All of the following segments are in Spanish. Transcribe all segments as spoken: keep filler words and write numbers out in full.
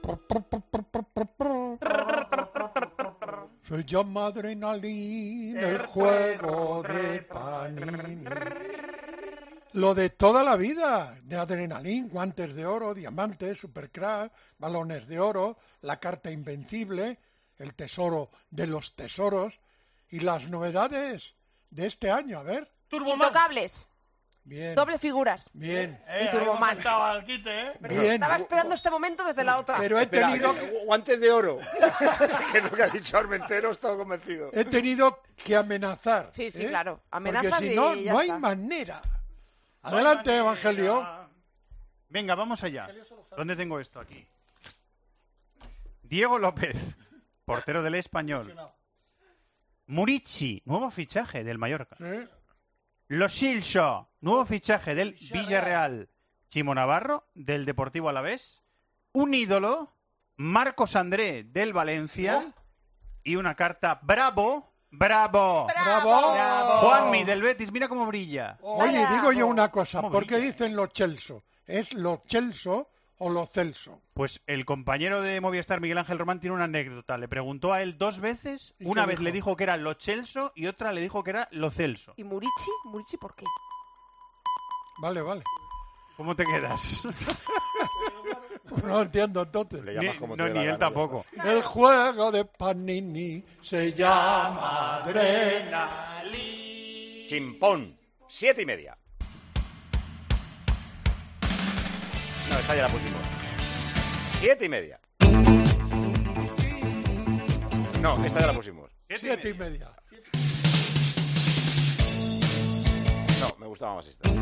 Se llama Adrenalina, el juego de Panini. Lo de toda la vida, de Adrenalin, guantes de oro, diamantes, supercrack, balones de oro, la carta invencible, el tesoro de los tesoros y las novedades de este año, a ver. Turboman. Intocables. Bien. Doble figuras. Bien. Eh, y Turboman. Al quite, ¿eh? Bien. Estaba esperando este momento desde la otra. Pero he Espera, tenido... eh, guantes de oro. Que es lo que ha dicho Armentero, estaba convencido. He tenido que amenazar. Sí, sí, ¿eh? claro. Amenazas Porque si no, y ya no hay está. manera. Adelante, Evangelio. Venga, vamos allá. ¿Dónde tengo esto aquí? Diego López, portero del Español. Murici, nuevo fichaje del Mallorca. ¿Sí? Lo Silso, nuevo fichaje del Villarreal. Chimo Navarro, del Deportivo Alavés. Un ídolo, Marcos André, del Valencia. Y una carta, bravo, bravo. ¡Bravo! Juanmi, del Betis, mira cómo brilla. Oye, Bravo. digo yo una cosa. ¿Cómo ¿Por qué brilla? dicen lo Chelso? ¿Es lo Chelso o lo Celso? Pues el compañero de Movistar, Miguel Ángel Román, tiene una anécdota. Le preguntó a él dos veces. ¿Y Una qué vez dijo? le dijo que era lo Chelso y otra le dijo que era lo Celso. ¿Y Murici? ¿Murici por qué? Vale, vale. ¿Cómo te quedas? No entiendo entonces. Le Ni, llamas como te no, dé ni la él gana, ya tampoco. El juego de Panini se llama Adrenalin. está. Chimpón, siete y media. No, esta ya la pusimos. Siete y media. No, esta ya la pusimos. Siete y media. No, me gustaba más esta.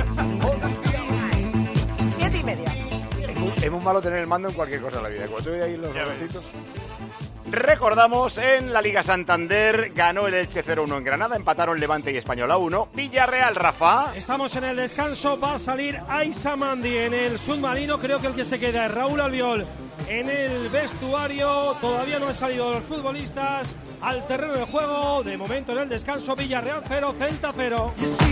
Siete y media. Es muy, es muy malo tener el mando en cualquier cosa en la vida. Cuando estoy ahí en los Ya ves. botoncitos. Recordamos, en la Liga Santander ganó el Elche cero uno en Granada, empataron Levante y Español a uno. Villarreal, Rafa. Estamos en el descanso, va a salir Aisa Mandi en el submarino, creo que el que se queda es Raúl Albiol en el vestuario, todavía no han salido los futbolistas al terreno de juego, de momento en el descanso Villarreal cero, Celta cero.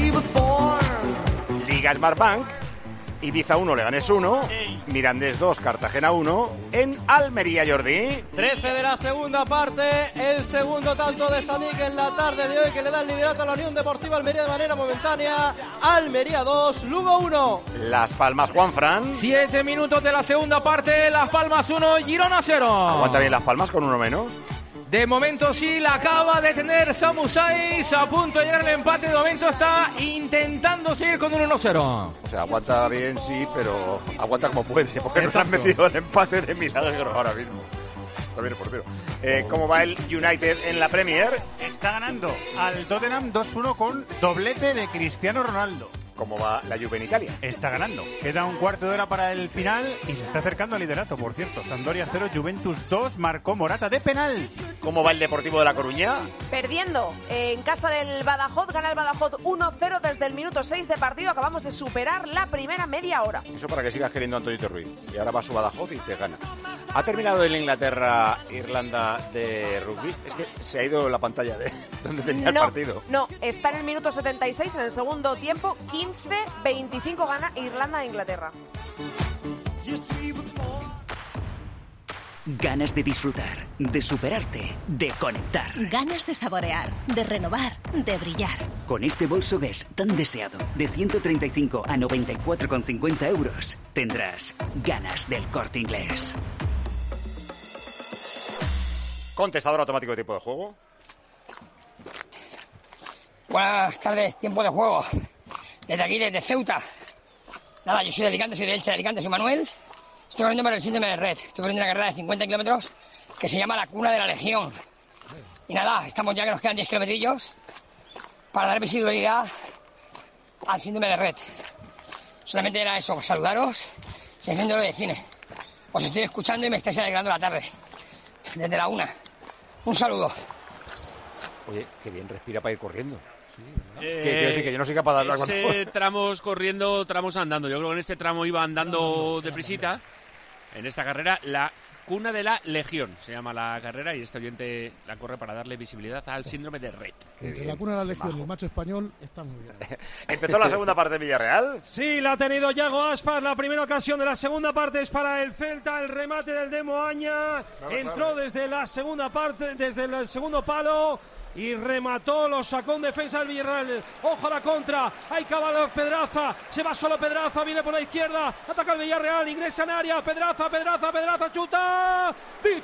Liga Smartbank, Ibiza uno, Leganés uno, Mirandés dos, Cartagena uno, en Almería, Jordi. trece de la segunda parte, el segundo tanto de Sadik en la tarde de hoy que le da el liderato a la Unión Deportiva Almería de manera momentánea. Almería dos, Lugo uno. Las Palmas, Juanfran. Siete minutos de la segunda parte, Las Palmas uno, Girona cero. Aguanta bien Las Palmas con uno menos. De momento sí, la acaba de tener Samu Saiz, a punto de llegar el empate, de momento está intentando seguir con un uno cero. O sea, aguanta bien, sí, pero aguanta como puede, porque nos han Exacto. metido el empate de milagro ahora mismo. También el portero. Eh, ¿Cómo va el United en la Premier? Está ganando al Tottenham dos uno con doblete de Cristiano Ronaldo. ¿Cómo va la Juve en Italia? Está ganando. Queda un cuarto de hora para el final y se está acercando al liderato, por cierto. Sampdoria cero, Juventus dos, marcó Morata de penal. ¿Cómo va el Deportivo de La Coruña? Perdiendo eh, en casa del Badajoz, gana el Badajoz uno cero desde el minuto seis de partido. Acabamos de superar la primera media hora. Eso para que sigas queriendo a Antonio Ruiz. Y ahora va a su Badajoz y te gana. ¿Ha terminado el Inglaterra-Irlanda de rugby? Es que se ha ido la pantalla de donde tenía el No, partido. no, está en el minuto setenta y seis en el segundo tiempo, quince veinticinco gana Irlanda a Inglaterra. Ganas de disfrutar, de superarte, de conectar. Ganas de saborear, de renovar, de brillar. Con este bolso Guess tan deseado, de ciento treinta y cinco a noventa y cuatro con cincuenta euros, tendrás ganas del Corte Inglés. Contestador automático de tiempo de juego. Buenas tardes, tiempo de juego. Desde aquí, desde Ceuta. Nada, yo soy de Alicante, soy de Elche de Alicante, soy Manuel. Estoy corriendo por el síndrome de red. Estoy corriendo una carrera de cincuenta kilómetros que se llama la Cuna de la Legión. Y nada, estamos ya que nos quedan diez kilometrillos para dar visibilidad al síndrome de red. Solamente era eso, saludaros, sección de cine. Os estoy escuchando y me estáis alegrando la tarde. Desde la una. Un saludo. Oye, qué bien respira para ir corriendo. Eh, ¿Qué quiero decir? Que yo no soy capaz de hablar ese cuando... tramos corriendo, tramos andando. Yo creo que en ese tramo iba andando deprisita en esta carrera, la cuna de la Legión, se llama la carrera, y este oyente la corre para darle visibilidad al síndrome de Rett. Entre la cuna de la Legión y el macho español está muy bien. ¿Empezó la segunda parte de Villarreal? Sí, la ha tenido Yago Aspas. La primera ocasión de la segunda parte es para el Celta. El remate del de Moaña. Claro, Entró claro. desde la segunda parte, desde el segundo palo. Y remató, lo sacó en defensa del Villarreal. Ojo a la contra, hay Caballo Pedraza, se va solo Pedraza, viene por la izquierda, ataca el Villarreal, ingresa en área, Pedraza, Pedraza, Pedraza, chuta,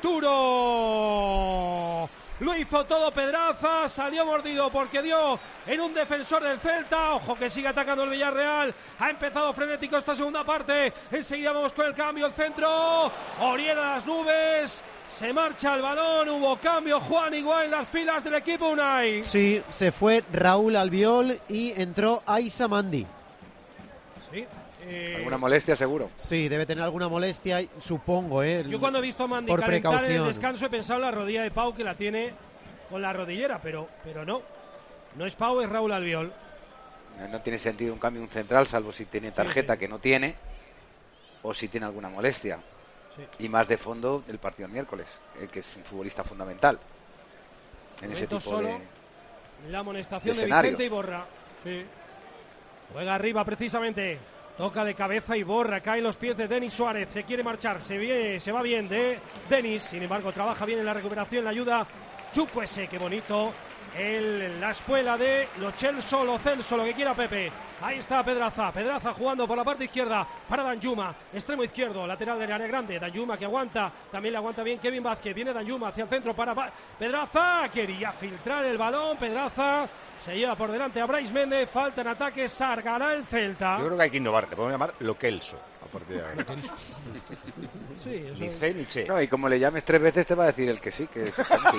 Dituro. Lo hizo todo Pedraza, salió mordido porque dio en un defensor del Celta. Ojo que sigue atacando el Villarreal. Ha empezado frenético esta segunda parte. Enseguida vamos con el cambio, el centro. Oriel a las nubes. Se marcha el balón, hubo cambio, Juan, igual en las filas del equipo Unai. Sí, se fue Raúl Albiol y entró Aissa Mandi. Sí. Eh... ¿Alguna molestia seguro? Sí, debe tener alguna molestia, supongo, ¿eh? Yo cuando he visto a Mandi por calentar en el precaución. descanso he pensado en la rodilla de Pau, que la tiene con la rodillera, pero, pero no. No es Pau, es Raúl Albiol. No, no tiene sentido un cambio un central, salvo si tiene tarjeta, sí, sí. que no tiene, o si tiene alguna molestia. Sí. Y más de fondo el partido el miércoles, eh, que es un futbolista fundamental en ese tipo solo, de la amonestación de, de Vicente Iborra. Sí. Juega arriba precisamente, toca de cabeza Iborra, cae en los pies de Denis Suárez, se quiere marchar, se, viene, se va bien de Denis, sin embargo trabaja bien en la recuperación, la ayuda Chukwueze, qué bonito. El, la espuela de Lo Celso, Lo Celso, lo que quiera Pepe. Ahí está Pedraza, Pedraza jugando por la parte izquierda para Danjuma, extremo izquierdo, lateral del área grande, Danjuma que aguanta, también le aguanta bien Kevin Vázquez, viene Danjuma hacia el centro para Pedraza, quería filtrar el balón, Pedraza se lleva por delante a Brais Méndez, falta en ataque, Sargará el Celta. Yo creo que hay que innovar, le podemos llamar Lo Celso a partir de ahora. Sí, eso ni C ni Che. No, y como le llames tres veces te va a decir el que sí, que es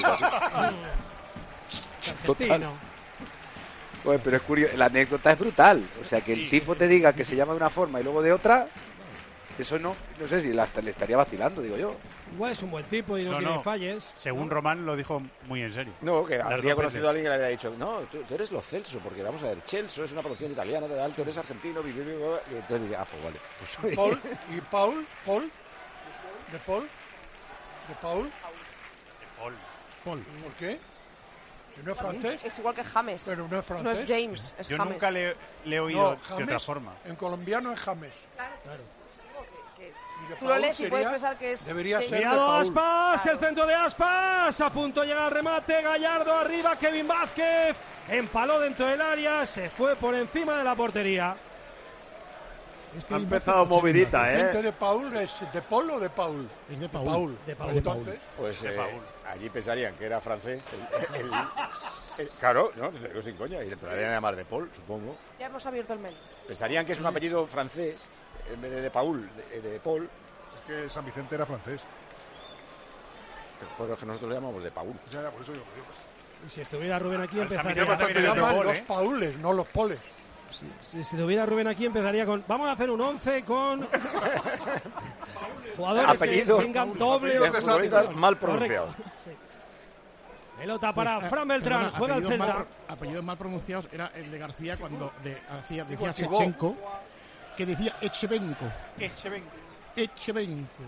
total. Pues, pero es curioso, la anécdota es brutal. O sea, que el sí, tipo te diga que se llama de una forma y luego de otra, eso no, no sé si la, le estaría vacilando, digo yo. Igual es un buen tipo y no, no quiere no. falles. Según ¿no? Román lo dijo muy en serio. No, que habría conocido a alguien que le había dicho, no, tú, tú eres Lo Celso, porque vamos a ver, Celso es una producción italiana de alto, eres argentino, y entonces diría, ah, pues vale. Pues, ¿Y Paul? ¿Y Paul? ¿Paul? ¿De Paul? ¿De Paul? De Paul. Paul. ¿Por qué? Si no es francés. Es igual que James. Pero no es francés. No es James, es Yo James. nunca le, le he oído no, de James, otra forma. En colombiano es James. Claro. claro. Que, que Tú lo lees y puedes pensar que es... Debería ser Cuidado, de Paul. Aspas, claro. El centro de Aspas, a punto de llegar al remate, Gallardo arriba, Kevin Vázquez, empaló dentro del área, se fue por encima de la portería. Es que ha empezado movidita, ¿eh? ¿El de Paul es de Paul o de Paul? Es de Paul. Paul. De Paul. De Paul. Entonces, pues de eh, Paul. allí pensarían que era francés. El, el, el, claro, no, te lo digo sin coña, y le empezarían a llamar de Paul, supongo. Ya hemos abierto el mail. Pensarían que es un apellido francés, en vez de, de Paul, de, de Paul. Es que San Vicente era francés. Pero es que nosotros le llamamos de Paul. Ya, ya, por eso digo. digo. Y si estuviera Rubén aquí, Al empezaría... se llaman los Paules, no los Poles. Si, si, si tuviera Rubén aquí, empezaría con... Vamos a hacer un once con... jugadores apellido, que tengan doble... o... mal pronunciado. Sí. Pelota para Pues, eh, Fran Beltrán, perdona, juega el apellidos Celta. mal, apellidos mal pronunciados era el de García cuando de, hacía, decía Igual, Sechenko, que decía Echevenko. Echevenko. Echevenko.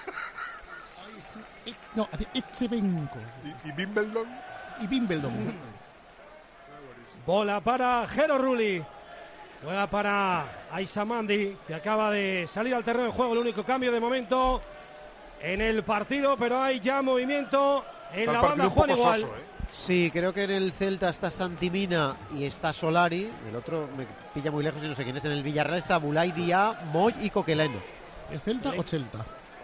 No, hacía Echevenko. ¿Y, y Wimbledon? Y Wimbledon. Bola para Jero Rulli. Juega para Aissa Mandi, que acaba de salir al terreno de juego. El único cambio de momento en el partido, pero hay ya movimiento en está la banda. Juan igual. Saso, ¿eh? Sí, creo que en el Celta está Santimina y está Solari. El otro me pilla muy lejos y no sé quién es. En el Villarreal está Bulay Dia, Moy y Coqueleno. ¿Es Celta o Celta?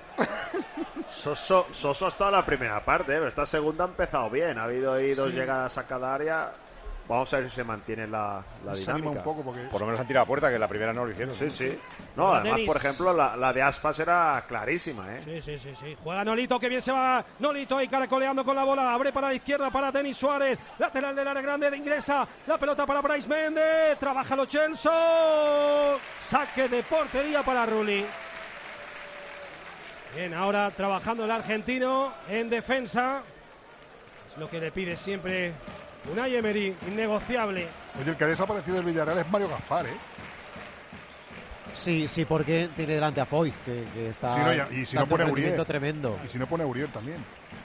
Soso, Soso ha estado en la primera parte, ¿eh? Esta segunda ha empezado bien. Ha habido ahí dos sí. llegadas a cada área. Vamos a ver si se mantiene la, la dinámica. Un poco porque... Por lo menos han tirado a puerta, que la primera no lo hicieron. Sí, sí. No, además, Denis. Por ejemplo, la, la de Aspas era clarísima, ¿eh? Sí, sí, sí, sí. Juega Nolito, que bien se va. Nolito ahí caracoleando con la bola. Abre para la izquierda para Denis Suárez. Lateral del área grande de ingresa. La pelota para Brais Méndez. Trabaja Lo Celso. Saque de portería para Rulli. Bien, ahora trabajando el argentino en defensa. Es lo que le pide siempre Unai Emery, innegociable. Oye, el que ha desaparecido del Villarreal es Mario Gaspar, ¿eh? Sí, sí, porque tiene delante a Foyth, que, que está sí, no, ya, y si no pone a Uriel tremendo. Y si no pone a Uriel también.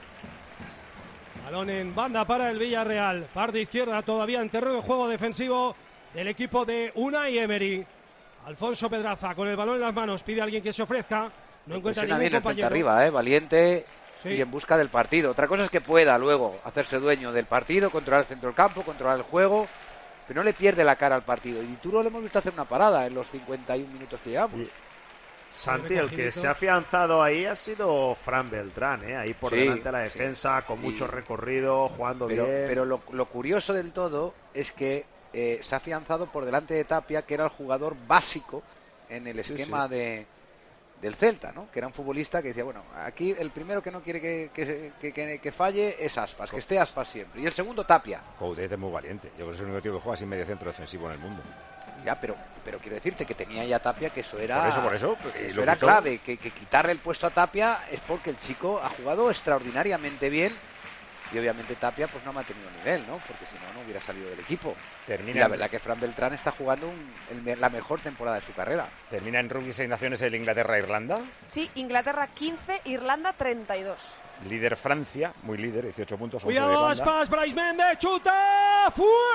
Balón en banda para el Villarreal. Parte izquierda todavía en terreno de juego defensivo del equipo de Unai Emery. Alfonso Pedraza con el balón en las manos. Pide a alguien que se ofrezca. No encuentra ningún bien compañero. El arriba, ¿eh? Valiente sí. Y en busca del partido. Otra cosa es que pueda luego hacerse dueño del partido, controlar el centro del campo, controlar el juego. Pero no le pierde la cara al partido. Y Dituro le hemos visto hacer una parada en los cincuenta y un minutos que llevamos. Y... Santi, el que se ha afianzado ahí ha sido Fran Beltrán, ¿eh? Ahí por sí, delante de la defensa, sí. con mucho y... recorrido, jugando pero, bien. Pero lo, lo curioso del todo es que eh, se ha afianzado por delante de Tapia, que era el jugador básico en el esquema sí, sí. de del Celta, ¿no? Que era un futbolista que decía, bueno, aquí el primero que no quiere que, que, que, que, que falle es Aspas, que esté Aspas siempre. Y el segundo, Tapia. Coudet es muy valiente. Yo creo que es el único tío que juega sin medio centro defensivo en el mundo. Ya, pero pero quiero decirte que tenía ya Tapia, que eso era por eso, por eso, eso lo era quitó. clave, que, que quitarle el puesto a Tapia es porque el chico ha jugado extraordinariamente bien y obviamente Tapia pues no ha mantenido nivel, ¿no? Porque si no, no hubiera salido del equipo. Termina y la en... verdad que Fran Beltrán está jugando un, el, la mejor temporada de su carrera. ¿Termina en Rugby Seis Naciones el Inglaterra-Irlanda? Sí, Inglaterra quince, Irlanda treinta y dos. Líder Francia, muy líder, dieciocho puntos. Cuidado, Aspas, Brais Méndez, chuta,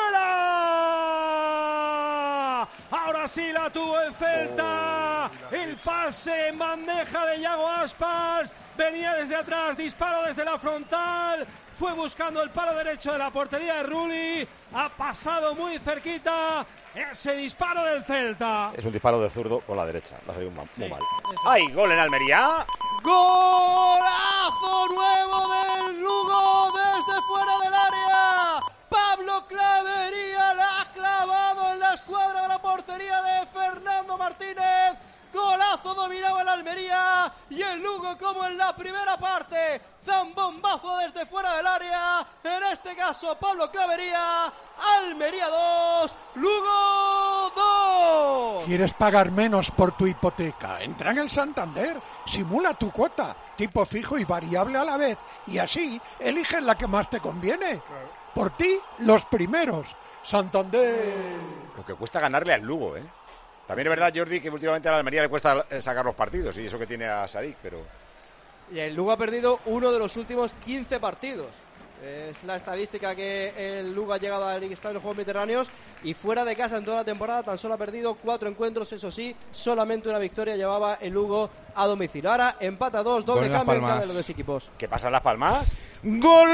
fuera. Ahora sí la tuvo el Celta. Oh, el pase en bandeja de Yago Aspas. Venía desde atrás, disparo desde la frontal. Fue buscando el palo derecho de la portería de Rulli. Ha pasado muy cerquita ese disparo del Celta. Es un disparo de zurdo con la derecha. Va a salir muy sí, mal. ¡Ay, gol en Almería! ¡Golazo nuevo del Lugo desde fuera del área! Pablo Clavería la ha clavado en la escuadra de la portería de Fernando Martínez. Golazo dominaba el Almería y el Lugo como en la primera parte. Zambombazo desde fuera del área. En este caso Pablo Clavería. Almería dos, Lugo dos. ¿Quieres pagar menos por tu hipoteca? Entra en el Santander. Simula tu cuota, tipo fijo y variable a la vez. Y así eliges la que más te conviene. Por ti, los primeros. Santander. Lo que cuesta ganarle al Lugo, ¿eh? También es verdad, Jordi, que últimamente a la Almería le cuesta sacar los partidos, y eso que tiene a Sadik, pero... Y el Lugo ha perdido uno de los últimos quince partidos. Es la estadística que el Lugo ha llegado al listado de los Juegos Mediterráneos, y fuera de casa en toda la temporada tan solo ha perdido cuatro encuentros, eso sí, solamente una victoria llevaba el Lugo a domicilio. Ahora empata dos, doble cambio en cada de los dos equipos. ¿Qué pasa en Las Palmas? ¡Gol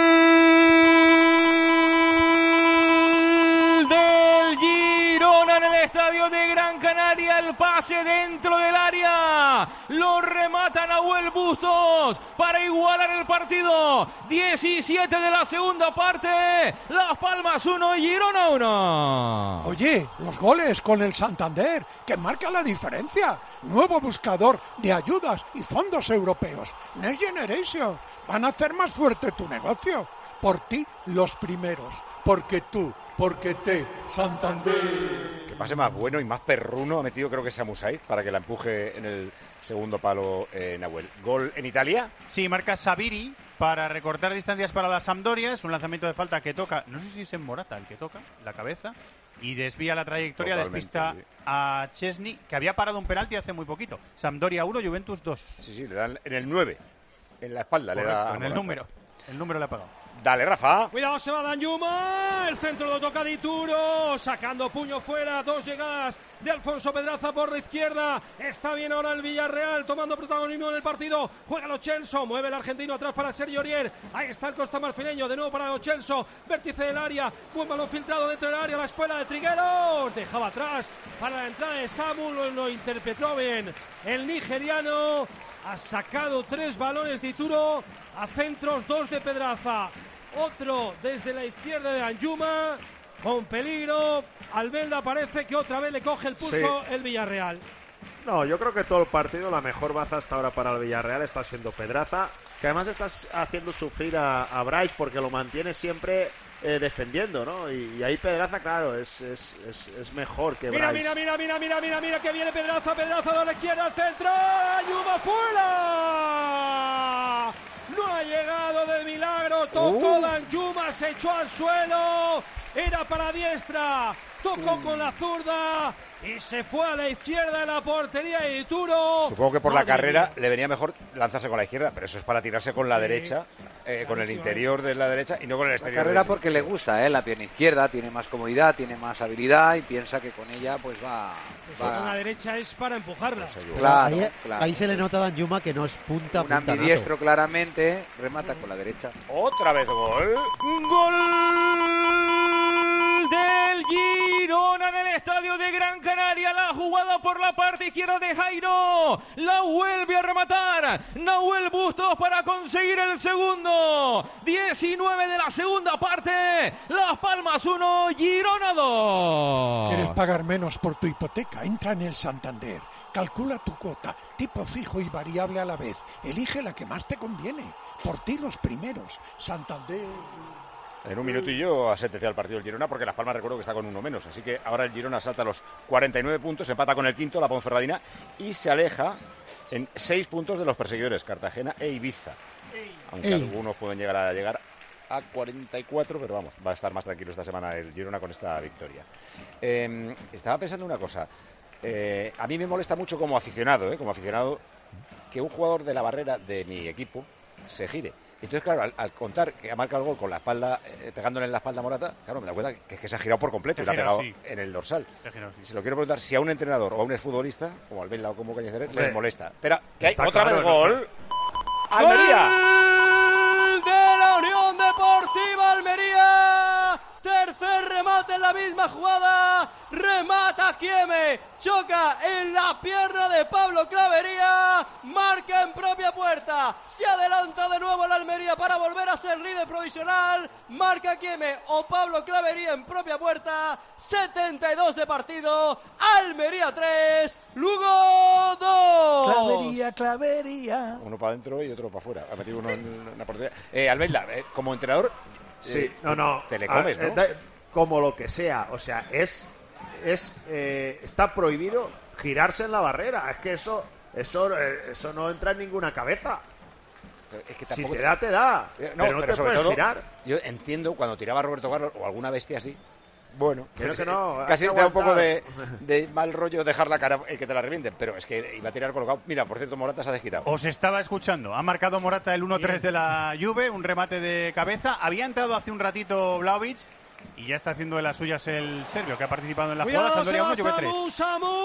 del Girona en el estadio de Gran Canaria! El pase dentro del área, lo remata Nahuel Bustos para igualar el partido. diecisiete de la segunda parte, Las Palmas uno y Girona uno. Oye, los goles con el Santander, que marca la diferencia. Nuevo buscador de ayudas y fondos europeos. Next Generation. Van a hacer más fuerte tu negocio. Por ti, los primeros. Porque tú, porque te, Santander. Que pase más bueno y más perruno ha metido, creo que Samu Saiz, para que la empuje en el segundo palo eh, Nahuel. ¿Gol en Italia? Sí, marca Sabiri para recortar distancias para la Sampdoria. Es un lanzamiento de falta que toca, no sé si es en Morata el que toca, la cabeza, y desvía la trayectoria. Totalmente, despista sí. a Chesney, que había parado un penalti hace muy poquito. Sampdoria uno, Juventus dos. Sí, sí, le dan en el nueve, en la espalda. Correcto, le da en el número. El número le ha pagado. Dale, Rafa. Cuidado, se va Danjuma. El centro lo toca Dituro. Sacando puño fuera. Dos llegadas de Alfonso Pedraza por la izquierda. Está bien ahora el Villarreal tomando protagonismo en el partido. Juega Lo Celso. Mueve el argentino atrás para Sergio Aurier. Ahí está el costamarfileño. De nuevo para Lo Celso. Vértice del área. Buen balón filtrado dentro del área. La espuela de Trigueros. Dejaba atrás para la entrada de Samu. Lo, lo interpretó bien el nigeriano. Ha sacado tres balones Dituro a centros, dos de Pedraza. Otro desde la izquierda de Danjuma, con peligro. Albelda parece que otra vez le coge el pulso sí. el Villarreal. No, yo creo que todo el partido, la mejor baza hasta ahora para el Villarreal está siendo Pedraza, que además está haciendo sufrir a, a Brais porque lo mantiene siempre eh, defendiendo, ¿no? Y, y ahí Pedraza, claro, es, es, es, es mejor que mira, Brais. Mira, mira, mira, mira, mira, mira, que viene Pedraza, Pedraza de la izquierda al centro. ¡Danjuma fuera! No ha llegado de milagro, tocó uh. Danjuma, se echó al suelo, era para diestra, tocó con la zurda y se fue a la izquierda de la portería de Ituro. Supongo que por Madre la carrera mía. le venía mejor lanzarse con la izquierda, pero eso es para tirarse con la Sí, derecha, eh, con el clarísimo, interior de la derecha y no con el La exterior. carrera del- porque le gusta, ¿eh? La pierna izquierda, tiene más comodidad, tiene más habilidad y piensa que con ella pues va... Pues va- con la derecha es para empujarla. Claro, ahí, claro. ahí se le nota a Danjuma que no es punta, Un punta ambidiestro nato. claramente, remata con la derecha. Otra vez gol. Gol del Girona en el estadio de Gran Canaria. La jugada por la parte izquierda de Jairo. La vuelve a rematar Nahuel Bustos para conseguir el segundo. diecinueve de la segunda parte. Las Palmas uno, Girona dos. ¿Quieres pagar menos por tu hipoteca? Entra en el Santander. Calcula tu cuota, tipo fijo y variable a la vez. Elige la que más te conviene. Por ti los primeros. Santander. En un minutillo ha sentenciado el partido el Girona porque Las Palmas recuerdo que está con uno menos. Así que ahora el Girona salta a los cuarenta y nueve puntos, empata con el quinto, la Ponferradina, y se aleja en seis puntos de los perseguidores, Cartagena e Ibiza. Aunque Ey. algunos pueden llegar a llegar a cuarenta y cuatro, pero vamos, va a estar más tranquilo esta semana el Girona con esta victoria. Eh, estaba pensando una cosa. Eh, a mí me molesta mucho como aficionado, eh, como aficionado, que un jugador de la barrera de mi equipo se gire. Entonces, claro, al, al contar que ha marcado el gol con la espalda, eh, pegándole en la espalda a Morata, claro, me da cuenta que es que se ha girado por completo y Se le ha ha girado, pegado sí. en el dorsal. Se ha girado, sí. Y se lo quiero preguntar si a un entrenador o a un exfutbolista, como Albella o como Cañizares, Hombre, les molesta. Espera, que hay está otra claro, vez ¿no? gol. ¡Almería! ¡Gol de la Unión Deportiva Almería! Tercer remate en la misma jugada. Remata Kieme. Choca en la pierna de Pablo Clavería. Marca en propia puerta. Se adelanta de nuevo la Almería para volver a ser líder provisional. Marca Kieme o Pablo Clavería en propia puerta. setenta y dos de partido. Almería tres. Lugo dos. Clavería, clavería. Uno para adentro y otro para afuera. Ha metido uno en la portería. Eh, Albella, eh, como entrenador, Sí, eh, no, no. te le Ah, comes, eh, ¿no? da- como lo que sea. O sea, es. es eh, está prohibido girarse en la barrera. Es que eso. Eso, eh, eso no entra en ninguna cabeza. Pero es que Si tampoco te da, te da. Eh, no, pero no pero te sobre puedes todo, girar. yo entiendo cuando tiraba Roberto Carlos o alguna bestia así. Bueno, Que no, eh, que no, hay casi que te da un poco de, aguantar. de mal rollo dejar la cara y que te la revienten, pero es que iba a tirar colocado. Mira, por cierto, Morata se ha desquitado. Os estaba escuchando. Ha marcado Morata el uno tres de la Juve, un remate de cabeza. Había entrado hace un ratito Vlahovic y ya está haciendo de las suyas el serbio, que ha participado en la jugada. Cuidado, se Sampdoria va uno, Juve tres. Samu,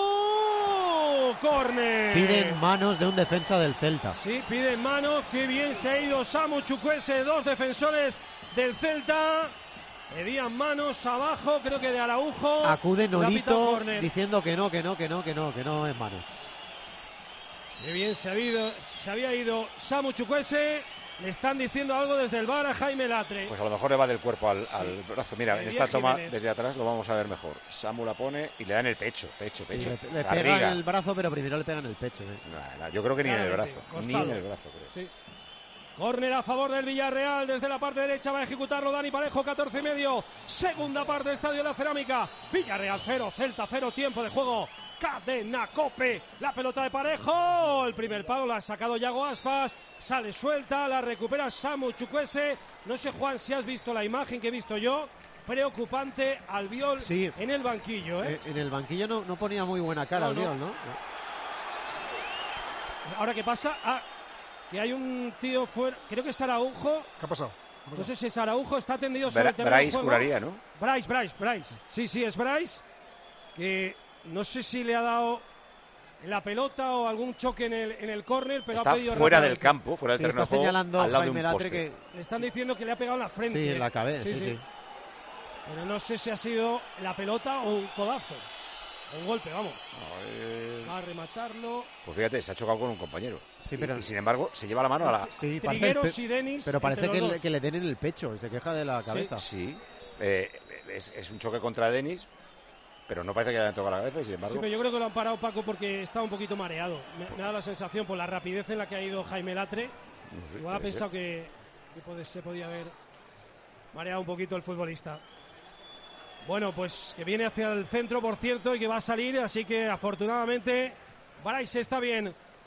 Samu. Córner. Piden manos de un defensa del Celta. Sí, piden mano. Qué bien se ha ido Samu Chukwueze, dos defensores del Celta. Pedían manos abajo, creo que de Araujo. Acude Le ha pitado Nolito córner. diciendo que no, que no, que no, que no, que no es manos. Qué bien se, ha ido, se había ido Samu Chukwueze. Le están diciendo algo desde el bar a Jaime Latre. Pues a lo mejor le va del cuerpo al, al brazo. Mira, en Elías esta toma Jiménez. desde atrás lo vamos a ver mejor. Samu la pone y le da en el pecho, pecho, Sí, pecho. le, le La pega barriga. en el brazo, pero primero le pega en el pecho. ¿eh? Nah, nah, yo creo que ni en el Claramente, brazo. Ni costado. en el brazo, creo. Sí. Córner a favor del Villarreal desde la parte derecha, va a ejecutarlo Dani Parejo, catorce y medio. Segunda parte, Estadio de la Cerámica. Villarreal cero, Celta cero, tiempo de juego. Cadena Cope, la pelota de Parejo, el primer palo la ha sacado Yago Aspas, sale suelta, la recupera Samu Chukwueze. No sé, Juan, si has visto la imagen que he visto yo. Preocupante Albiol Sí. en el banquillo, ¿eh? Eh, En el banquillo no, no ponía muy buena cara No, Albiol, no. ¿no? Ahora, ¿qué pasa? Ah, que hay un tío fuera, creo que es Araujo. ¿Qué ha pasado? No sé si es Araujo, está tendido sobre Bra- el terreno de Bryce juego. curaría, ¿no? Bryce, Bryce, Bryce. Sí, sí, es Bryce. Que no sé si le ha dado la pelota o algún choque en el, en el córner, pero Está ha pedido fuera del rápidamente. campo, fuera del Sí, terreno está de juego, señalando al lado de Jaime un Latre poste. que Le están diciendo que le ha pegado en la frente. sí, en la cabeza, sí, sí. Pero no sé si ha sido la pelota o un codazo. O un golpe, vamos. Eh, Va a rematarlo. Pues fíjate, se ha chocado con un compañero. Sí, Y- pero- y, sin embargo, se lleva la mano a la... Sí, parece, Trigueros pe- y Denis. pero parece entre que los le, dos. que le den en el pecho y se queja de la cabeza. Sí, eh, es, es un choque contra Denis, pero no parece que haya tocado la cabeza y sin embargo... Sí, pero yo creo que lo han parado, Paco, porque está un poquito mareado. Me, me da la sensación por la rapidez en la que ha ido Jaime Latre. no sé, Igual ha puede pensado ser. que, que puede- se podía haber mareado un poquito el futbolista. Bueno, pues que viene hacia el centro, por cierto, y que va a salir, así que afortunadamente Bryce está bien.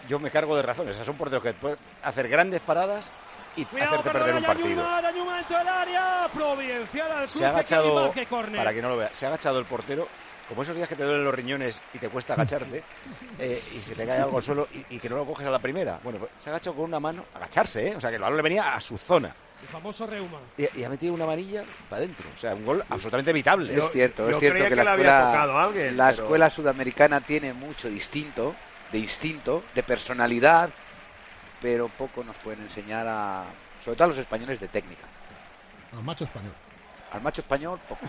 yo me cargo de razones. O sea, son porteros que pueden hacer grandes paradas y Cuidado, hacerte perder un partido. Dañuma, Dañuma dentro del área, Providencial al Se ha agachado, córner. para que no lo vea, se ha agachado el portero, como esos días que te duelen los riñones y te cuesta agacharte, eh, y se te cae algo al suelo y, y que no lo coges a la primera. Bueno, pues se ha agachado con una mano, agacharse, ¿eh? O sea, que el balón le venía a su zona. El famoso reuma. Y, y ha metido una amarilla para adentro. O sea, un gol absolutamente evitable. Es cierto, yo es cierto creía que, que la, le escuela, había tocado a alguien, la pero- escuela sudamericana tiene mucho distinto, de instinto, de personalidad, pero poco nos pueden enseñar a, sobre todo a los españoles, de técnica. Al macho español. Al macho español, poco.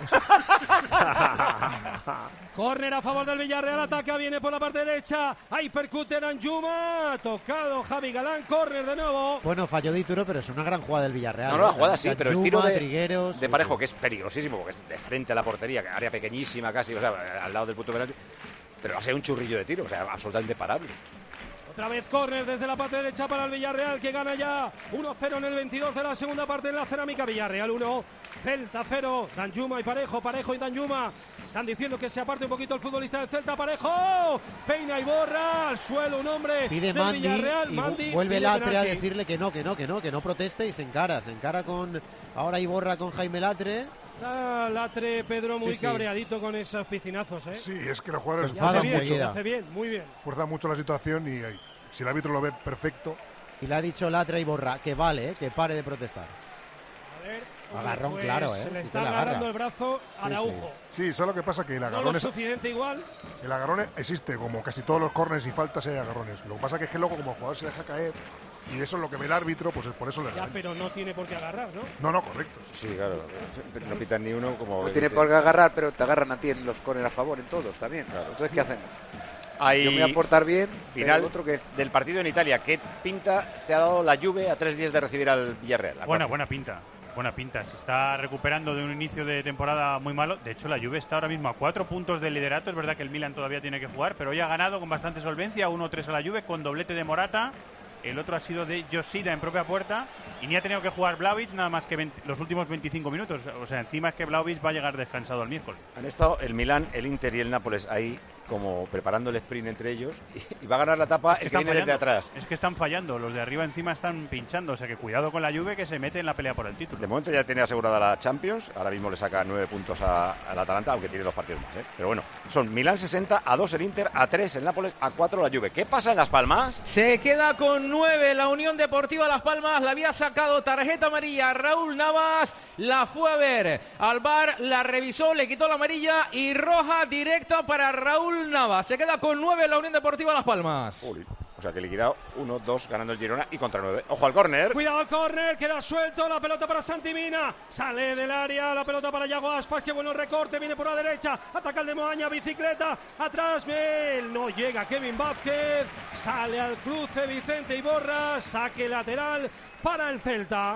Córner a favor del Villarreal, ataca, viene por la parte derecha, ahí percute Danjuma, tocado Javi Galán, córner de nuevo. Bueno, falló Dituro, pero es una gran jugada del Villarreal. No, no, la ¿eh? jugada sí, pero el tiro de, Trigueros, de sí, Parejo, sí. que es peligrosísimo, porque es de frente a la portería, área pequeñísima casi, o sea, al lado del punto de penalti, pero ha sido un churrillo de tiro, o sea, absolutamente parable. Otra vez córner desde la parte derecha para el Villarreal, que gana ya uno cero en el veintidós de la segunda parte en la Cerámica. Villarreal uno, Celta cero, Danjuma y Parejo, Parejo y Danjuma. Están diciendo que se aparte un poquito el futbolista del Celta, Parejo, peina y borra, al suelo un hombre Pide del Mandy Villarreal, y Mandy, vuelve pide Latre a penalti. decirle que no, que no, que no, que no proteste y se encara, se encara con ahora Iborra con Jaime Latre. Está Latre, Pedro, muy Sí, sí. cabreadito con esos piscinazos, ¿eh? Sí, es que los jugadores Se Y hace enfada bien, enseguida. hace bien, muy bien. fuerzan mucho la situación y eh, si el árbitro lo ve perfecto, Y le ha dicho Latre a Iborra que vale, ¿eh? que pare de protestar. A ver, Agarrón pues claro, ¿eh? Se le Si está te la agarrando agarra. el brazo a Araujo. sí, ¿sabes lo que pasa? Que el No agarrón, lo es- suficiente igual. el agarrón existe, como casi todos los córneres y faltas hay agarrones. Lo que pasa que es que luego como el jugador se deja caer y eso es lo que ve el árbitro, pues es por eso le Ya, dan. pero no tiene por qué agarrar, ¿no? No, no, correcto. Sí, claro, no pitan ni uno como... No tiene por qué agarrar, pero te agarran a ti en los córner a favor en todos también. Entonces, ¿qué hacemos? Hay Yo me voy a portar bien, final pero otro que... del partido en Italia. ¿Qué pinta te ha dado la Juve a tres días de recibir al Villarreal? A Buena, cuatro. buena pinta. Buena pinta. Se está recuperando de un inicio de temporada muy malo. De hecho, la Juve está ahora mismo a cuatro puntos del liderato. Es verdad que el Milan todavía tiene que jugar, pero hoy ha ganado con bastante solvencia. uno tres a la Juve con doblete de Morata. El otro ha sido de Yoshida en propia puerta. Y ni ha tenido que jugar Vlahovic nada más que veinte los últimos veinticinco minutos. O sea, encima es que Vlahovic va a llegar descansado el miércoles. Han estado el Milán, el Inter y el Nápoles ahí como preparando el sprint entre ellos y, y va a ganar la etapa Es que el que están viene desde fallando. atrás. Es que están fallando. Los de arriba encima están pinchando. O sea que cuidado con la Juve que se mete en la pelea por el título. De momento ya tiene asegurada la Champions, ahora mismo le saca nueve puntos a- al Atalanta, aunque tiene dos partidos más, ¿eh? Pero bueno, son Milán sesenta, a dos el Inter, a tres el Nápoles, a cuatro la Juve. ¿Qué pasa en Las Palmas? Se queda con nueve la Unión Deportiva Las Palmas. La había sacado tarjeta amarilla Raúl Navas. La fue a ver al V A R, la revisó, le quitó la amarilla y roja directa para Raúl Navas. Se queda con nueve la Unión Deportiva Las Palmas. Uy, o sea que liquidado uno dos ganando el Girona y contra nueve. Ojo al córner. Cuidado al córner, queda suelto, la pelota para Santimina, sale del área, la pelota para Yago Aspas, qué bueno recorte, viene por la derecha, ataca el de Moaña, bicicleta, atrás, Mel, no llega Kevin Vázquez, sale al cruce Vicente Iborra, saque lateral para el Celta.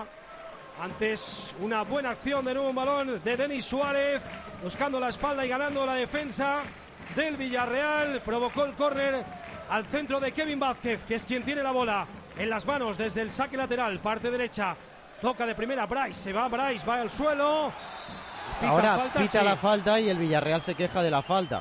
Antes una buena acción de nuevo, un balón de Denis Suárez, buscando la espalda y ganando la defensa del Villarreal, provocó el córner al centro de Kevin Vázquez, que es quien tiene la bola en las manos desde el saque lateral, parte derecha, toca de primera Bryce, se va Bryce, va al suelo. Pita Ahora falta, pita sí. la falta y el Villarreal se queja de la falta.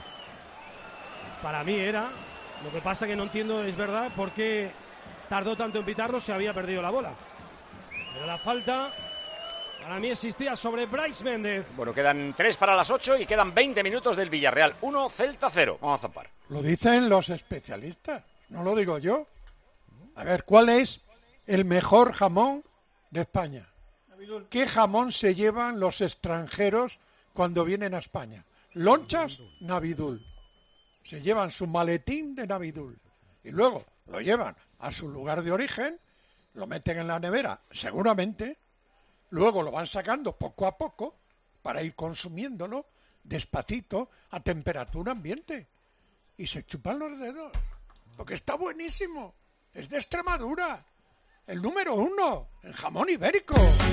Para mí era, lo que pasa que no entiendo, es verdad, por qué tardó tanto en pitarlo, se había perdido la bola. Pero la falta, para mí existía sobre Bryce Méndez. Bueno, quedan tres para las ocho y quedan veinte minutos del Villarreal. uno, Celta cero. Vamos a zampar. Lo dicen los especialistas, no lo digo yo. A ver, ¿cuál es el mejor jamón de España? ¿Qué jamón se llevan los extranjeros cuando vienen a España? Lonchas, Navidul. Se llevan su maletín de Navidul y luego lo llevan a su lugar de origen, lo meten en la nevera, seguramente, luego lo van sacando poco a poco para ir consumiéndolo despacito a temperatura ambiente y se chupan los dedos, porque está buenísimo, es de Extremadura, el número uno, el jamón ibérico,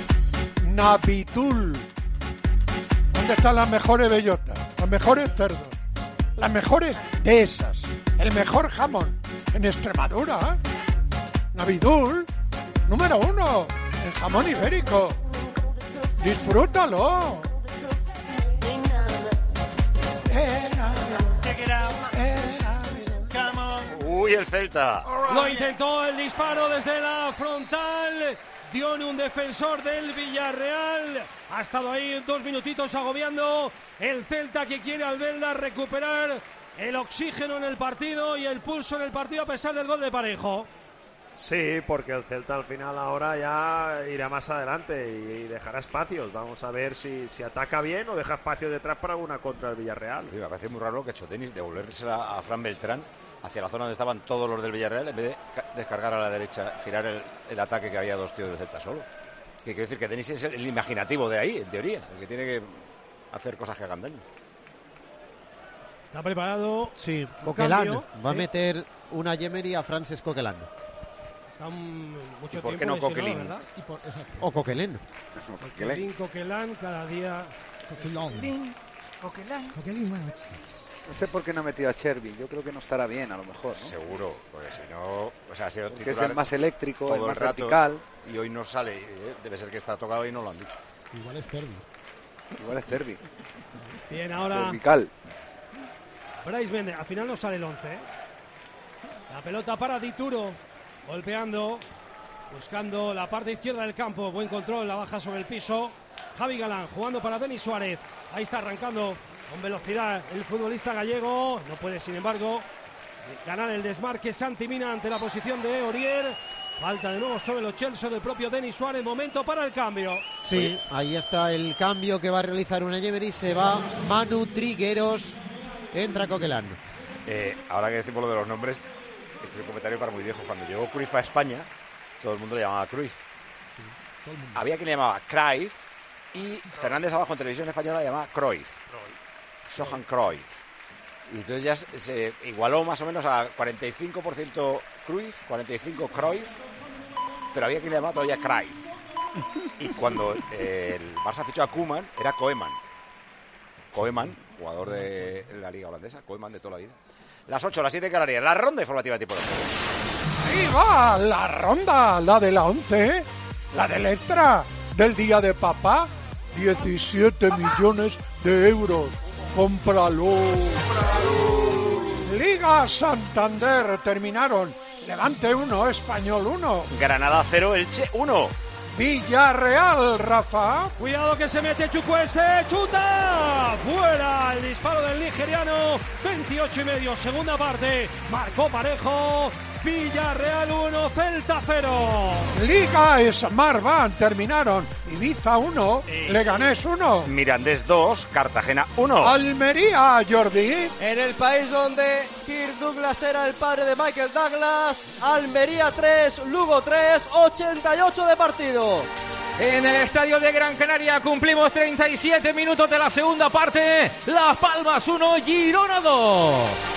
Navidul. ¿Dónde están las mejores bellotas? Los mejores cerdos, las mejores dehesas, el mejor jamón en Extremadura, Navidul, número uno, el jamón ibérico. Disfrútalo. Check it out. Uy, y el Celta. Lo intentó el disparo desde la frontal. Dio un defensor del Villarreal. Ha estado ahí dos minutitos agobiando el Celta, que quiere Albelda recuperar el oxígeno en el partido y el pulso en el partido a pesar del gol de Parejo. Sí, porque el Celta al final ahora ya irá más adelante y, y dejará espacios. Vamos a ver si, si ataca bien o deja espacio detrás para una contra el Villarreal. Sí, me parece muy raro lo que ha hecho Denis, devolvérsela a Fran Beltrán hacia la zona donde estaban todos los del Villarreal, en vez de descargar a la derecha, girar el, el ataque, que había dos tíos del Celta solo. Que quiere decir que Denis es el, el imaginativo de ahí, en teoría, el que tiene que hacer cosas que hagan daño. Está preparado. Sí, Coquelin va a meter una Yemery a Frances Coquelin. Está un, mucho ¿Y por qué tiempo no Coquelin? ¿verdad? Y por, O Coquelin. Coquelin, Coquelin, cada día. Coquelin. Coquelin. Coquelin, buenas noches. No sé por qué no ha metido a Cherby. Yo creo que no estará bien, a lo mejor, ¿no? Seguro, porque si no, o sea, ha sido Porque es titular el más eléctrico, todo el más rato, vertical. y hoy no sale. eh, Debe ser que está tocado y no lo han dicho. Igual es Cervi. Igual es Cervi. Bien, ahora. Cervical. Bryce Méndez, al final no sale el once. ¿eh? La pelota para Dituro, golpeando, buscando la parte izquierda del campo. Buen control, la baja sobre el piso. Javi Galán jugando para Denis Suárez. Ahí está arrancando con velocidad el futbolista gallego. No puede, sin embargo, ganar el desmarque Santi Mina ante la posición de Orier. Falta de nuevo sobre los Chelsea del propio Denis Suárez. Momento para el cambio. Sí, ahí está el cambio que va a realizar una Yemery. Se va Manu Trigueros. Entra Coquelin. Eh, ahora que decimos lo de los nombres, este es un comentario para muy viejo. Cuando llegó Cruyff a España, todo el mundo le llamaba Cruyff. Sí, todo el mundo. Había quien le llamaba Cruyff y Fernández abajo en televisión española le llamaba Cruyff. Johan Cruyff. Y entonces ya se, se igualó más o menos a cuarenta y cinco por ciento Cruyff, cuarenta y cinco por ciento Cruyff, pero había quien le llamaba todavía Cruyff. Y cuando eh, el Barça fichó a Koeman, era Koeman. Koeman, jugador de la liga holandesa, Koeman de toda la vida. Las ocho, las siete Canarias, la ronda informativa tipo de juego. Ahí va la ronda, la de la once, la del extra, del día de papá, diecisiete millones de euros. ¡Cómpralo! ¡Cómpralo! Liga Santander terminaron. Levante uno, Español uno. Granada cero, Elche uno. Villarreal, Rafa. Cuidado que se mete Chukwueze, chuta. Fuera el disparo del nigeriano. veintiocho y medio, segunda parte. Marcó Parejo. Villarreal uno, Celta cero. Liga Smartbank terminaron. Ibiza uno, Sí. Leganés uno. Mirandés dos, Cartagena uno. Almería, Jordi. En el país donde Kirk Douglas era el padre de Michael Douglas, Almería tres, Lugo tres, ochenta y ocho de partido. En el estadio de Gran Canaria cumplimos treinta y siete minutos de la segunda parte. Las Palmas uno, Girona dos.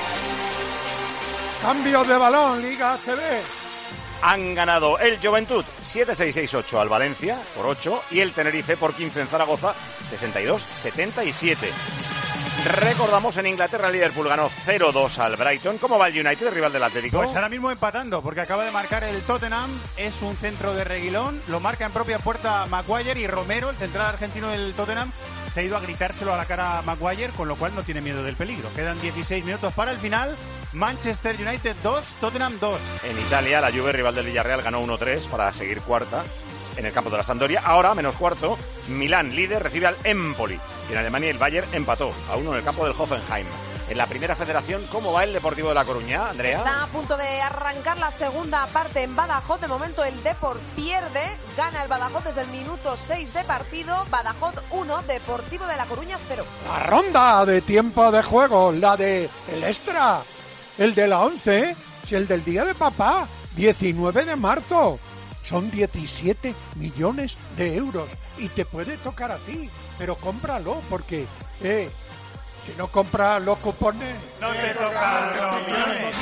Cambio de balón, Liga A C B. Han ganado el Juventud siete seis seis ocho al Valencia por ocho y el Tenerife por quince en Zaragoza sesenta y dos setenta y siete. Recordamos, en Inglaterra el Liverpool ganó cero dos al Brighton. ¿Cómo va el United, rival del Atlético? Pues ahora mismo empatando, porque acaba de marcar el Tottenham. Es un centro de Reguilón, lo marca en propia puerta Maguire, y Romero, el central argentino del Tottenham, se ha ido a gritárselo a la cara a Maguire, con lo cual no tiene miedo del peligro. Quedan dieciséis minutos para el final. Manchester United dos, Tottenham dos. En Italia, la Juve, rival del Villarreal, ganó uno tres para seguir cuarta en el campo de la Sampdoria. Ahora, menos cuarto, Milán, líder, recibe al Empoli. Y en Alemania el Bayern empató a uno en el campo del Hoffenheim. En la primera federación, ¿cómo va el Deportivo de La Coruña, Andrea? Está a punto de arrancar la segunda parte en Badajoz. De momento el Depor pierde, gana el Badajoz desde el minuto seis de partido. Badajoz uno, Deportivo de La Coruña cero. La ronda de tiempo de juego, la de el extra, el de la once, y el del día de papá, diecinueve de marzo. Son diecisiete millones de euros y te puede tocar a ti, pero cómpralo porque, eh, si no compras los cupones, no te tocan los millones.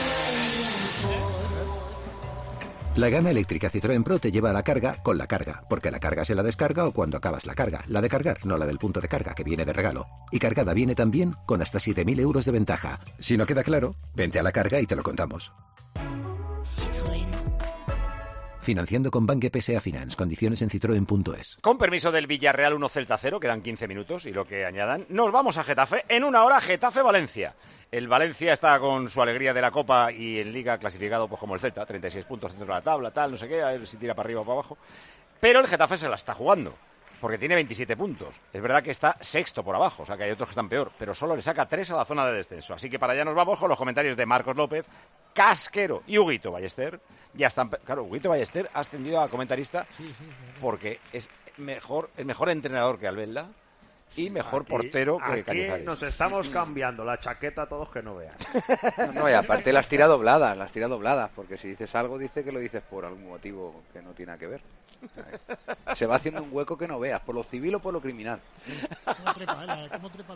La gama eléctrica Citroën Pro te lleva a la carga con la carga, porque la carga se la descarga o cuando acabas la carga. La de cargar, no la del punto de carga, que viene de regalo. Y cargada viene también con hasta siete mil euros de ventaja. Si no queda claro, vente a la carga y te lo contamos. Citroën. Financiando con Banque P S A Finance. Condiciones en citroen punto es. Con permiso del Villarreal uno Celta cero, quedan quince minutos y lo que añadan, nos vamos a Getafe. En una hora, Getafe-Valencia. El Valencia está con su alegría de la Copa y en Liga clasificado pues como el Celta, treinta y seis puntos dentro de la tabla, tal, no sé qué, a ver si tira para arriba o para abajo. Pero el Getafe se la está jugando, porque tiene veintisiete puntos. Es verdad que está sexto por abajo, o sea que hay otros que están peor, pero solo le saca tres a la zona de descenso. Así que para allá nos vamos con los comentarios de Marcos López, Casquero y Huguito Ballester. Ya están, claro, Huguito Ballester ha ascendido a comentarista sí, sí, sí, porque es mejor, el mejor entrenador que Albelda y mejor aquí, portero que Cañizares. Aquí nos estamos cambiando la chaqueta a todos que no vean. No, no, y aparte las tira dobladas, las tira dobladas, porque si dices algo dice que lo dices por algún motivo que no tiene nada que ver. Se va haciendo un hueco que no veas, por lo civil o por lo criminal. ¿Cómo trepa, eh? ¿Cómo trepa?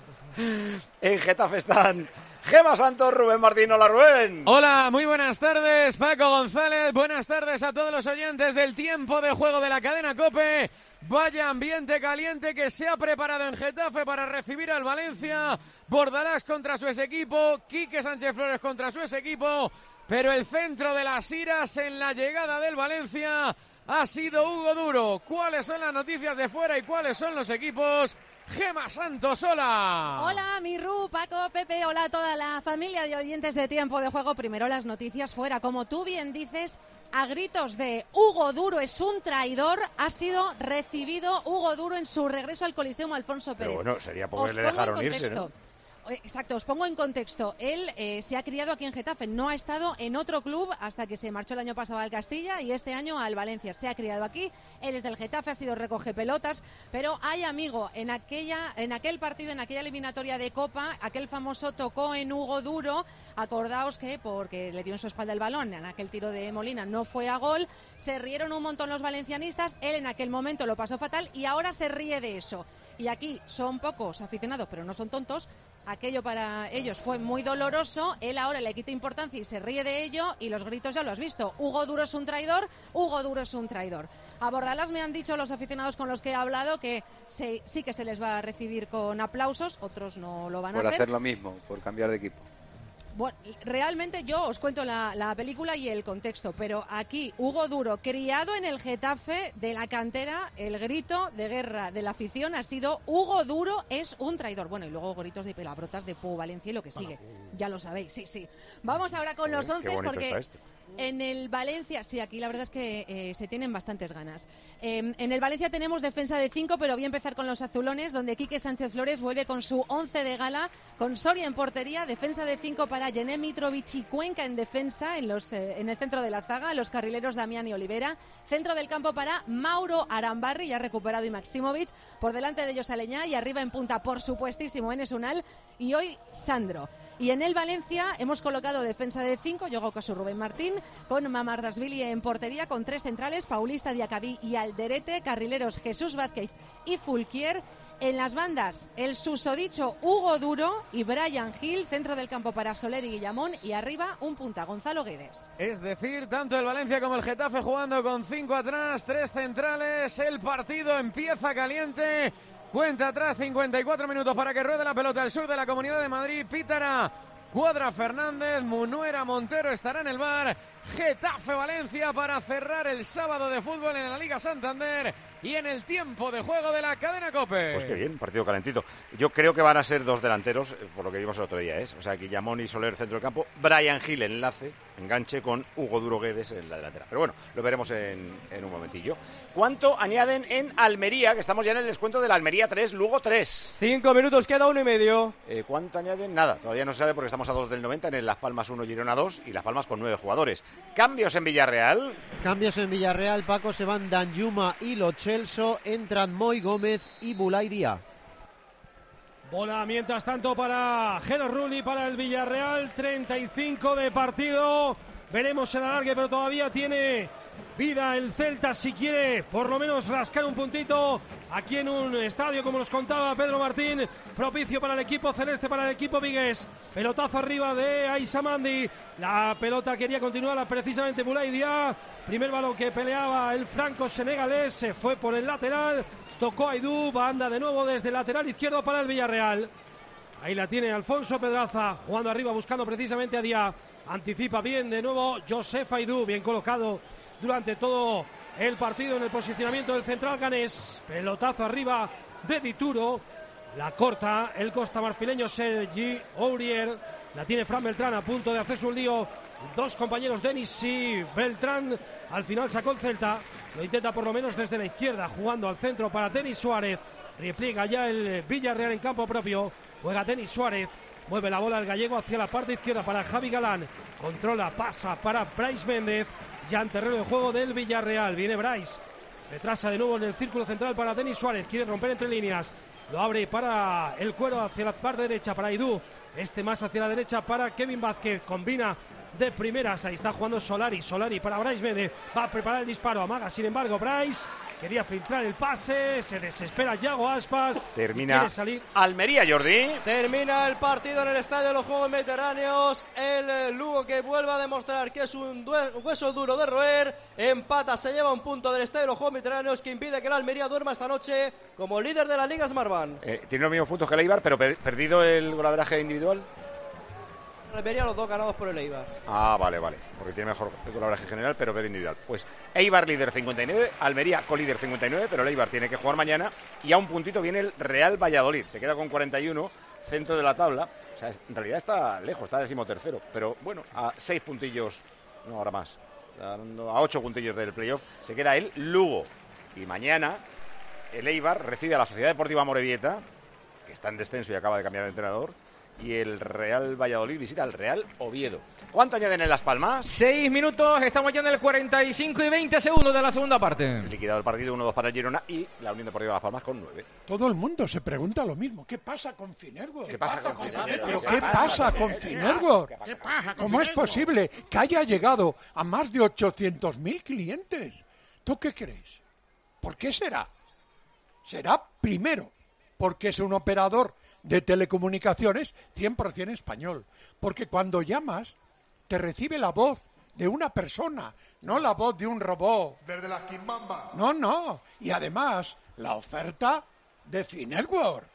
En Getafe están Gema Santos, Rubén Martín. Hola, Rubén. Hola, muy buenas tardes, Paco González. Buenas tardes a todos los oyentes del tiempo de juego de la cadena COPE. Vaya ambiente caliente que se ha preparado en Getafe para recibir al Valencia. Bordalás contra su ex equipo, Quique Sánchez Flores contra su ex equipo. Pero el centro de las iras en la llegada del Valencia ha sido Hugo Duro. ¿Cuáles son las noticias de fuera y cuáles son los equipos? Gema Santos, hola. Hola, mi Ru, Paco, Pepe, hola a toda la familia de oyentes de Tiempo de Juego. Primero las noticias fuera. Como tú bien dices, a gritos de Hugo Duro es un traidor, ha sido recibido Hugo Duro en su regreso al Coliseum Alfonso Pérez. Pero bueno, sería porque le dejaron irse, ¿no? Exacto, os pongo en contexto. Él eh, se ha criado aquí en Getafe, no ha estado en otro club hasta que se marchó el año pasado al Castilla y este año al Valencia. Se ha criado aquí, él es del Getafe, ha sido recoge pelotas, pero hay amigo, en aquella, en aquel partido, en aquella eliminatoria de Copa, aquel famoso tocó en Hugo Duro. Acordaos que, porque le dio en su espalda el balón, en aquel tiro de Molina no fue a gol, se rieron un montón los valencianistas, él en aquel momento lo pasó fatal y ahora se ríe de eso. Y aquí son pocos aficionados, pero no son tontos. Aquello para ellos fue muy doloroso, él ahora le quita importancia y se ríe de ello y los gritos ya lo has visto. Hugo Duro es un traidor, Hugo Duro es un traidor. A Bordalás me han dicho los aficionados con los que he hablado que se, sí que se les va a recibir con aplausos, otros no lo van a hacer. Por hacer lo mismo, por cambiar de equipo. Bueno, realmente yo os cuento la, la película y el contexto, pero aquí Hugo Duro, criado en el Getafe de la cantera, el grito de guerra de la afición ha sido Hugo Duro es un traidor. Bueno, y luego gritos de pelabrotas de Pau Valencia y lo que sigue, ya lo sabéis, sí, sí. Vamos ahora con los once porque en el Valencia, sí, aquí la verdad es que eh, se tienen bastantes ganas. Eh, en el Valencia tenemos defensa de cinco, pero voy a empezar con los azulones, donde Quique Sánchez Flores vuelve con su once de gala, con Soria en portería, defensa de cinco para Yené Mitrovic y Cuenca en defensa, en, los, eh, en el centro de la zaga, los carrileros Damián y Olivera, centro del campo para Mauro Arambarri, ya recuperado, y Maximovic, por delante de ellos Aleñá, y arriba en punta, por supuestísimo, Enes Unal, y hoy Sandro. Y en el Valencia hemos colocado defensa de cinco, yo hago caso Rubén Martín, con Mamardashvili en portería, con tres centrales, Paulista, Diacabí y Alderete, carrileros Jesús Vázquez y Fulquier. En las bandas, el susodicho Hugo Duro y Brian Hill, centro del campo para Soler y Guillamón, y arriba un punta, Gonzalo Guedes. Es decir, tanto el Valencia como el Getafe jugando con cinco atrás, tres centrales, el partido empieza caliente. Cuenta atrás, cincuenta y cuatro minutos para que ruede la pelota al sur de la Comunidad de Madrid. Pítara Cuadra Fernández, Munuera Montero estará en el bar. Getafe-Valencia para cerrar el sábado de fútbol en la Liga Santander y en el tiempo de juego de la cadena COPE. Pues qué bien, partido calentito. Yo creo que van a ser dos delanteros, por lo que vimos el otro día, ¿eh? O sea, Guillamón y Soler centro del campo, Brian Hill enlace, enganche con Hugo Duro Guedes en la delantera. Pero bueno, lo veremos en, en un momentillo. ¿Cuánto añaden en Almería? Que estamos ya en el descuento de la Almería tres, Lugo tres. Cinco minutos, queda uno y medio. Eh, ¿Cuánto añaden? Nada, todavía no se sabe porque estamos a dos del noventa, en el Las Palmas uno, Girona dos y Las Palmas con nueve jugadores. Cambios en Villarreal. Cambios en Villarreal, Paco, se van Danjuma y Lo Celso, entran Moy Gómez y Bulay Díaz. Bola mientras tanto para Gelo Rulli, para el Villarreal, treinta y cinco de partido. Veremos el alargue, pero todavía tiene vida el Celta si quiere por lo menos rascar un puntito aquí en un estadio, como nos contaba Pedro Martín, propicio para el equipo celeste, para el equipo vigués. Pelotazo arriba de Aisamandi, la pelota quería continuar precisamente Bulay Díaz. Primer balón que peleaba el franco senegalés, se fue por el lateral, tocó Aidú, banda de nuevo desde el lateral izquierdo para el Villarreal. Ahí la tiene Alfonso Pedraza, jugando arriba, buscando precisamente a Díaz. Anticipa bien de nuevo Josef Aidú, bien colocado durante todo el partido en el posicionamiento del central ganés. Pelotazo arriba de Dituro. La corta el costamarfileño Sergi Aurier. La tiene Fran Beltrán a punto de hacerse un lío. Dos compañeros, Denis y Beltrán. Al final sacó el Celta. Lo intenta por lo menos desde la izquierda, jugando al centro para Denis Suárez. Repliega ya el Villarreal en campo propio. Juega Denis Suárez. Mueve la bola el gallego hacia la parte izquierda para Javi Galán. Controla, pasa para Brais Méndez. Ya en terreno de juego del Villarreal. Viene Brais. Retrasa de nuevo en el círculo central para Denis Suárez. Quiere romper entre líneas. Lo abre para el Cuero hacia la parte derecha para Aidú. Este más hacia la derecha para Kevin Vázquez. Combina de primeras. Ahí está jugando Solari. Solari para Brais Méndez. Va a preparar el disparo. Amaga sin embargo Brais. Quería filtrar el pase, se desespera Yago Aspas. Termina Almería, Jordi. Termina el partido en el Estadio de los Juegos Mediterráneos. El Lugo, que vuelve a demostrar que es un hueso duro de roer. Empata, se lleva un punto del Estadio de los Juegos Mediterráneos que impide que el Almería duerma esta noche como líder de la Liga Smartbank. Eh, tiene los mismos puntos que el Eibar, pero per perdido el golaveraje individual. Almería los dos ganados por el Eibar. Ah, vale, vale, porque tiene mejor colaboración general, pero ver individual. Pues Eibar líder cincuenta y nueve, Almería colíder cincuenta y nueve, pero el Eibar tiene que jugar mañana y a un puntito viene el Real Valladolid, se queda con cuarenta y uno, centro de la tabla. O sea, en realidad está lejos, está decimotercero, pero bueno, a seis puntillos, no, ahora más, a ocho puntillos del playoff, se queda el Lugo. Y mañana el Eibar recibe a la Sociedad Deportiva Amorebieta, que está en descenso y acaba de cambiar de entrenador. Y el Real Valladolid visita al Real Oviedo. ¿Cuánto añaden en Las Palmas? Seis minutos, estamos ya en el cuarenta y cinco y veinte segundos de la segunda parte. Liquidado el partido, uno dos para el Girona y la Unión Deportiva Las Palmas con nueve. Todo el mundo se pregunta lo mismo. ¿Qué pasa con Finergo? ¿Qué pasa con Finergo? ¿Pero qué pasa con Finergo? ¿Qué pasa con ¿Cómo es posible que haya llegado a más de ochocientos mil clientes? ¿Tú qué crees? ¿Por qué será? Será, primero, porque es un operador de telecomunicaciones cien por ciento español, porque cuando llamas te recibe la voz de una persona, no la voz de un robot. Desde la Kimbamba. No, no, y además la oferta de Finetwork.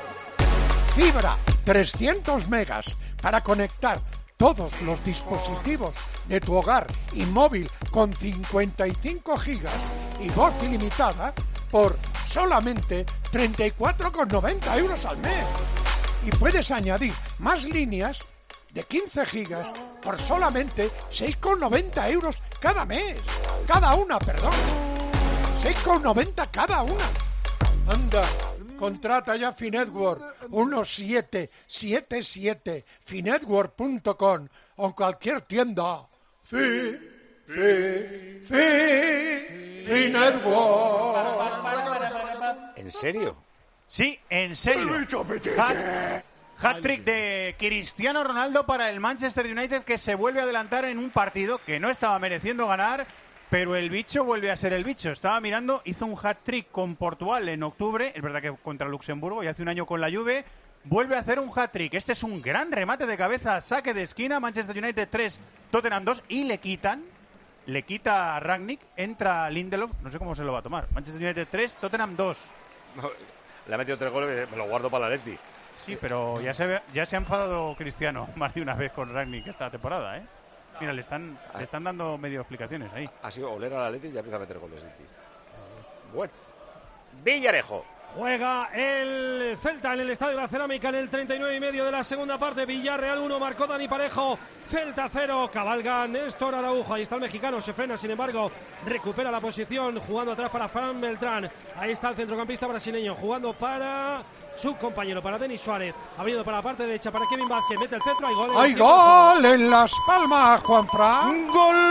Fibra, trescientos megas para conectar todos los dispositivos de tu hogar y móvil con cincuenta y cinco gigas y voz ilimitada por solamente treinta y cuatro con noventa euros al mes. Y puedes añadir más líneas de quince gigas por solamente seis con noventa euros cada mes. Cada una, perdón. seis con noventa cada una. Anda, contrata ya Finetwork. uno siete siete siete finetwork punto com o en cualquier tienda. Fi, fi, fi, Finetwork. ¿En serio? Sí, en serio. Hat, hat-trick de Cristiano Ronaldo para el Manchester United, que se vuelve a adelantar en un partido que no estaba mereciendo ganar, pero el bicho vuelve a ser el bicho. Estaba mirando, hizo un hat-trick con Portugal en octubre, es verdad que contra Luxemburgo, y hace un año con la Juve. Vuelve a hacer un hat-trick. Este es un gran remate de cabeza, saque de esquina. Manchester United tres, Tottenham dos, y le quitan, le quita a Rangnick, entra Lindelof, no sé cómo se lo va a tomar. Manchester United tres, Tottenham dos. No, le ha metido tres goles, me lo guardo para la Leti. Sí, pero ya se, ya se ha enfadado Cristiano más de una vez con Rangnick esta temporada, ¿eh? Mira, le están, le están dando medio explicaciones ahí. Ha sido oler a la Leti y ya empieza a meter goles el tío. Bueno, Villarejo. Juega el Celta en el Estadio de la Cerámica en el treinta y nueve y medio de la segunda parte. Villarreal uno, marcó Dani Parejo. Celta cero, cabalga Néstor Araujo. Ahí está el mexicano, se frena, sin embargo, recupera la posición, jugando atrás para Fran Beltrán. Ahí está el centrocampista brasileño, jugando para su compañero, para Denis Suárez. Abriendo para la parte derecha para Kevin Vázquez. Mete el centro, hay gol. ¡Hay gol en Las Palmas, Juanfran!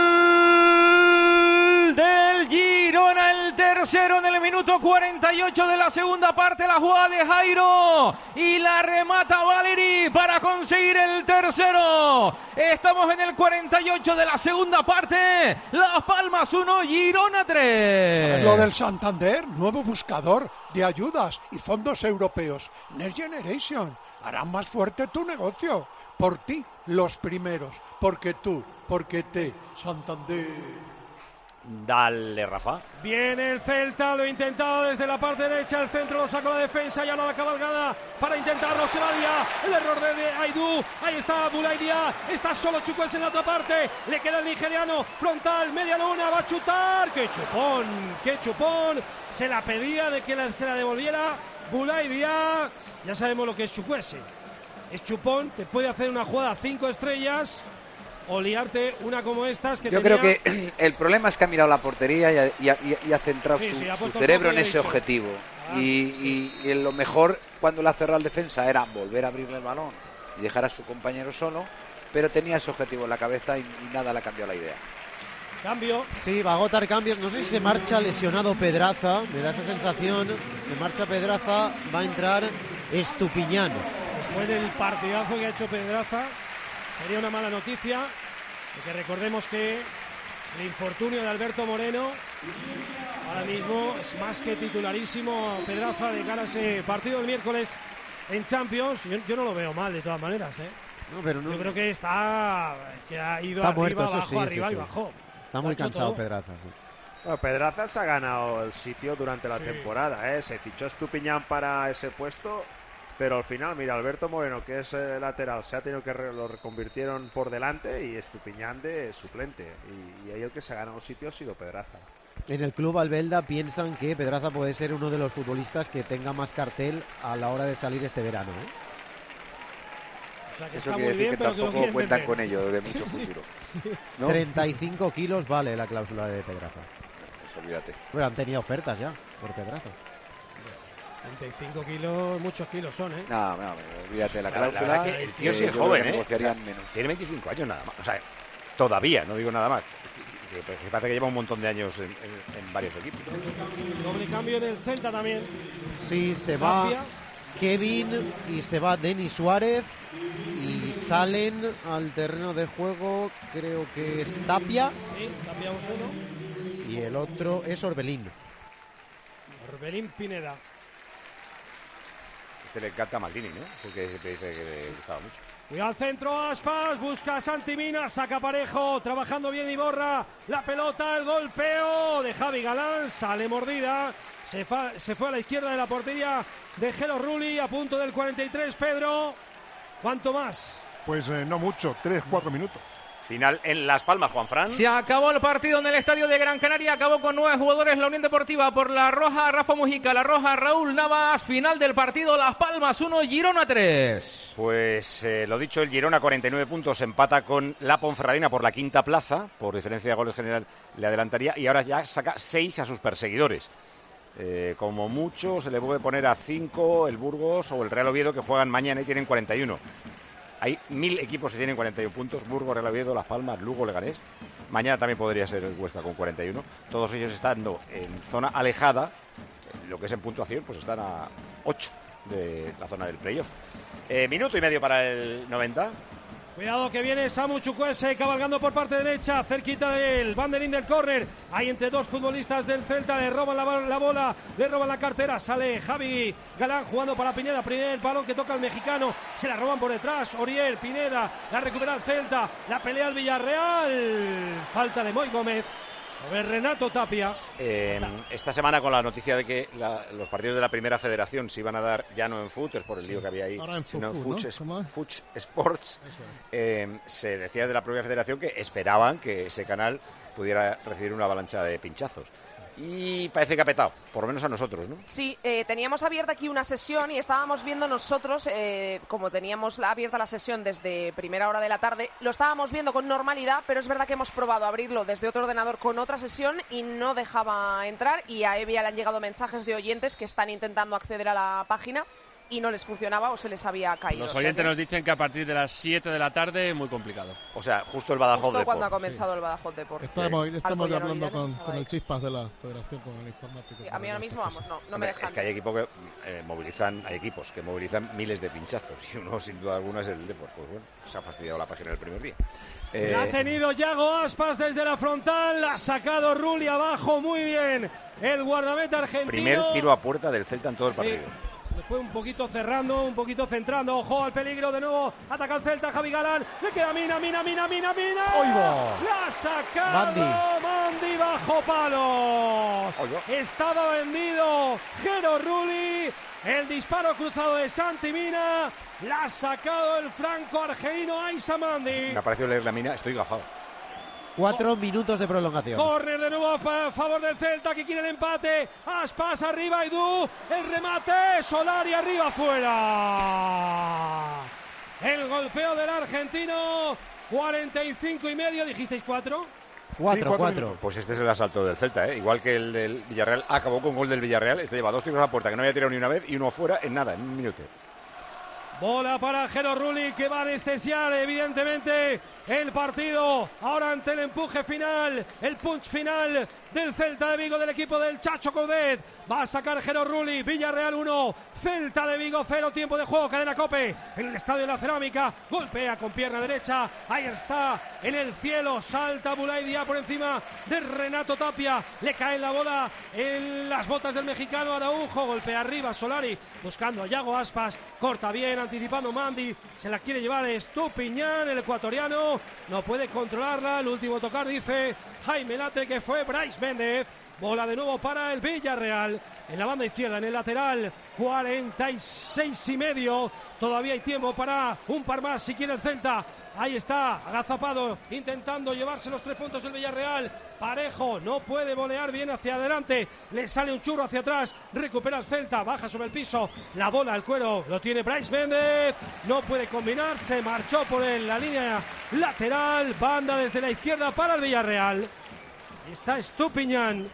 ¡Gol del Girona! El tercero en el minuto cuarenta y ocho de la segunda parte. La jugada de Jairo y la remata Valeri para conseguir el tercero. Estamos en el cuarenta y ocho de la segunda parte. Las Palmas uno, Girona tres. Lo del Santander, nuevo buscador de ayudas y fondos europeos. Next Generation hará más fuerte tu negocio. Por ti, los primeros. Porque tú, porque te, Santander. Dale, Rafa. Viene el Celta, lo ha intentado desde la parte derecha, el centro lo sacó la defensa y ahora la cabalgada para intentarlo, se va Díaz, el error de, de Aidú, ahí está Boulaye Díaz, está solo Chukwueze en la otra parte, le queda el nigeriano, frontal, media luna, va a chutar, qué chupón, qué chupón, se la pedía de que la, se la devolviera Boulaye Díaz, ya sabemos lo que es Chukwueze, es chupón, te puede hacer una jugada a cinco estrellas, o liarte una como estas que Yo tenía... creo que el problema es que ha mirado la portería y ha, y ha, y ha centrado sí, su, sí, ha su puesto cerebro en el ese dicho. objetivo. Ah, y, sí. y, y lo mejor cuando le ha cerrado el defensa era volver a abrirle el balón y dejar a su compañero solo, pero tenía ese objetivo en la cabeza y, y nada le ha cambiado la idea. Cambio. Sí, va a agotar cambios. No sé si se marcha lesionado Pedraza. Me da esa sensación. Se marcha Pedraza. Va a entrar Estupiñán. Después del partidazo que ha hecho Pedraza, sería una mala noticia. Porque recordemos que el infortunio de Alberto Moreno ahora mismo es más que titularísimo Pedraza de cara a ese partido del miércoles en Champions. Yo, yo no lo veo mal de todas maneras, ¿eh? No, pero no, yo creo que está que ha ido está arriba, muerto, eso abajo, sí, arriba sí, y sí. bajó. Está Lo muy ha hecho cansado todo. Pedraza. Sí. Bueno, Pedraza se ha ganado el sitio durante la Sí. temporada, ¿eh? Se fichó Estupiñán para ese puesto, pero al final, mira, Alberto Moreno, que es eh, lateral, se ha tenido que re- lo reconvirtieron por delante y Estupiñán de suplente. Y, y ahí el que se ha ganado el sitio ha sido Pedraza. En el club Albelda piensan que Pedraza puede ser uno de los futbolistas que tenga más cartel a la hora de salir este verano, ¿eh? O sea, que Eso está quiere muy decir bien, que pero que lo tampoco quieren cuentan vender. con ello de mucho Sí, futuro. sí. ¿no? treinta y cinco kilos vale la cláusula de Pedraza. Pues olvídate. Pero han tenido ofertas ya por Pedraza. treinta y cinco kilos, muchos kilos son, ¿eh? No, no, olvídate de la La, la cláusula. verdad que el tío eh, sí es yo creo joven, que ¿eh? negociarían menos. Tiene veinticinco años nada más. O sea, todavía, no digo nada más. Que, que- que parece que lleva un montón de años en, en- en varios equipos. Doble cambio en el Celta también. Sí, se va Tapia. Kevin y se va Denis Suárez y salen al terreno de juego, creo que es Tapia Sí, cambiamos uno. y el otro es Orbelín. Orbelín Pineda. Este le encanta a Maldini, ¿no? Es el que siempre dice que le gustaba mucho. Cuidado al centro, Aspas, busca a Santimina, saca Parejo, trabajando bien Iborra, la pelota, el golpeo de Javi Galán, sale mordida, se, fa, se fue a la izquierda de la portería de Gelo Rulli, a punto del cuarenta y tres, Pedro, ¿cuánto más? Pues eh, no mucho, tres, cuatro minutos. Final en Las Palmas, Juanfran. Se acabó el partido en el estadio de Gran Canaria, acabó con nueve jugadores la Unión Deportiva, por la roja Rafa Mujica, la roja Raúl Navas, final del partido Las Palmas uno, Girona tres. Pues eh, lo dicho, el Girona cuarenta y nueve puntos, empata con la Ponferradina por la quinta plaza, por diferencia de goles general le adelantaría, y ahora ya saca seis a sus perseguidores. Eh, como mucho se le puede poner a cinco el Burgos o el Real Oviedo, que juegan mañana y tienen cuarenta y uno. Hay mil equipos que tienen cuarenta y uno puntos: Burgos, Real Oviedo, Las Palmas, Lugo, Leganés. Mañana también podría ser el Huesca con cuarenta y uno. Todos ellos estando en zona alejada, lo que es en puntuación, pues están a ocho de la zona del playoff. Eh, minuto y medio para el noventa. Cuidado que viene Samu Chukwueze cabalgando por parte derecha, cerquita del banderín del córner. Hay entre dos futbolistas del Celta, le roban la, la bola, le roban la cartera. Sale Javi Galán jugando para Pineda. Pineda, el balón que toca al mexicano, se la roban por detrás. Oriel, Pineda, la recupera el Celta, la pelea al Villarreal. Falta de Moy Gómez sobre Renato Tapia. Eh, esta semana, con la noticia de que la- los partidos de la primera federación se iban a dar ya no en F U T, es por el lío que había ahí, Ahora en sino en Fufu, F U T, ¿no? es- ¿Cómo es? F U T Sports, Eso es. eh, se decía desde la propia federación que esperaban que ese canal pudiera recibir una avalancha de pinchazos. Y parece que ha petado, por lo menos a nosotros, ¿no? Sí, eh, teníamos abierta aquí una sesión y estábamos viendo nosotros, eh, como teníamos la, abierta la sesión desde primera hora de la tarde, lo estábamos viendo con normalidad, pero es verdad que hemos probado abrirlo desde otro ordenador con otra sesión y no dejaba entrar, y a Evia le han llegado mensajes de oyentes que están intentando acceder a la página y no les funcionaba o se les había caído. Los O sea oyentes que nos dicen que a partir de las siete de la tarde, muy complicado. O sea, justo el Badajoz justo de cuando ha Depor. comenzado el Badajoz Depor. Estamos, estamos ya Alcoyano hablando Villares, con, estaba con ahí. el chispas de la federación, con el informático. Sí, a mí ahora mismo, vamos, no, no me Hombre, dejan. es que hay equipos que eh, movilizan, hay equipos que movilizan miles de pinchazos y uno sin duda alguna es el Depor. Pues bueno, se ha fastidiado la página el primer día. Eh, La ha tenido Yago Aspas desde la frontal, la ha sacado Rulli abajo, muy bien. El guardameta argentino. primer tiro a puerta del Celta en todo el Sí. partido. fue un poquito cerrando, un poquito centrando. Ojo al peligro de nuevo. Ataca el Celta, Javi Galán. Le queda Mina, Mina, Mina, Mina, Mina. ¡Oigo! La ha sacado Mandi. Mandi bajo palo. Oigo. Estaba vendido Jero Rulli. El disparo cruzado de Santi Mina. La ha sacado el franco-argelino Aissa Mandi. Me ha parecido leer la mina, estoy gafado. Cuatro oh. minutos de prolongación. Córner de nuevo a favor del Celta, que quiere el empate. Aspas arriba, Aidú. El remate, Solari arriba, fuera. El golpeo del argentino. cuarenta y cinco y medio, ¿dijisteis cuatro? Cuatro, sí, cuatro. Pues este es el asalto del Celta, ¿eh? Igual que el del Villarreal. Acabó con gol del Villarreal. Este lleva dos tiros a la puerta que no había tirado ni una vez y uno fuera en nada, en un minuto. Bola para Jero Rulli, que va a anestesiar evidentemente el partido. Ahora ante el empuje final, el punch final del Celta de Vigo, del equipo del Chacho Coudet. Va a sacar Jero Rulli. Villarreal uno, Celta de Vigo cero. Tiempo de juego, cadena COPE en el Estadio de la Cerámica. Golpea con pierna derecha. Ahí está, en el cielo. Salta Boulaye Dia por encima de Renato Tapia. Le cae la bola en las botas del mexicano Araujo. Golpea arriba Solari, buscando a Yago Aspas. Corta bien, anticipando Mandi. Se la quiere llevar Estupiñán, el ecuatoriano. No puede controlarla. El último tocar, dice Jaime Latre, que fue Brais Méndez. Bola de nuevo para el Villarreal. En la banda izquierda, en el lateral, cuarenta y seis y medio. Todavía hay tiempo para un par más si quiere el Celta. Ahí está, agazapado, intentando llevarse los tres puntos el Villarreal. Parejo, no puede volear bien hacia adelante. Le sale un churro hacia atrás. Recupera el Celta, baja sobre el piso. La bola, el cuero, lo tiene Brais Méndez. No puede combinar, se marchó por el, la línea lateral. Banda desde la izquierda para el Villarreal. Está Estupiñán.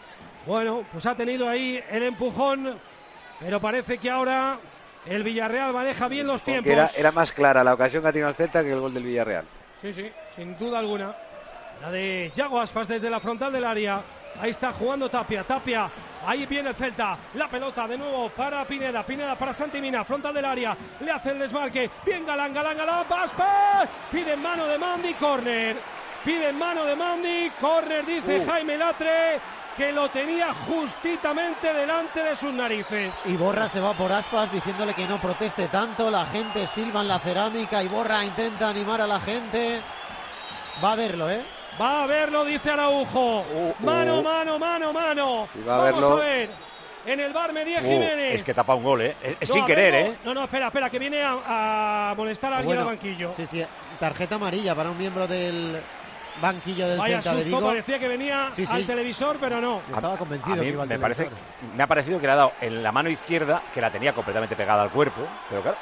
Bueno, pues ha tenido ahí el empujón, pero parece que ahora el Villarreal maneja bien los tiempos. Era, era más clara la ocasión que ha tenido el Celta que el gol del Villarreal. Sí, sí, sin duda alguna. La de Yago Aspas desde la frontal del área. Ahí está jugando Tapia, Tapia. Ahí viene el Celta. La pelota de nuevo para Pineda. Pineda para Santi Mina, frontal del área. Le hace el desmarque. Bien Galán, Galán, Galán. Aspas. Pide mano de Mandi, córner. Pide mano de Mandi, córner, dice uh. Jaime Latre, que lo tenía justitamente delante de sus narices. Y Borra se va por Aspas diciéndole que no proteste tanto. La gente silba en la cerámica y Borra intenta animar a la gente. Va a verlo, ¿eh? Va a verlo, dice Araujo. Uh, uh. Mano, mano, mano, mano. A Vamos verlo. a ver. En el bar Medía uh, Jiménez. Es que tapa un gol, ¿eh? Es, es no, sin querer, ver, no, ¿eh? No, no, espera, espera, que viene a, a molestar a alguien bueno, al banquillo. Sí, sí, tarjeta amarilla para un miembro del banquillo del Vaya Celta susto, de Vigo. Parecía que venía sí, sí. al televisor, pero no. Yo estaba convencido a mí que iba al me, televisor. parece, me ha parecido que le ha dado en la mano izquierda, que la tenía completamente pegada al cuerpo, pero claro,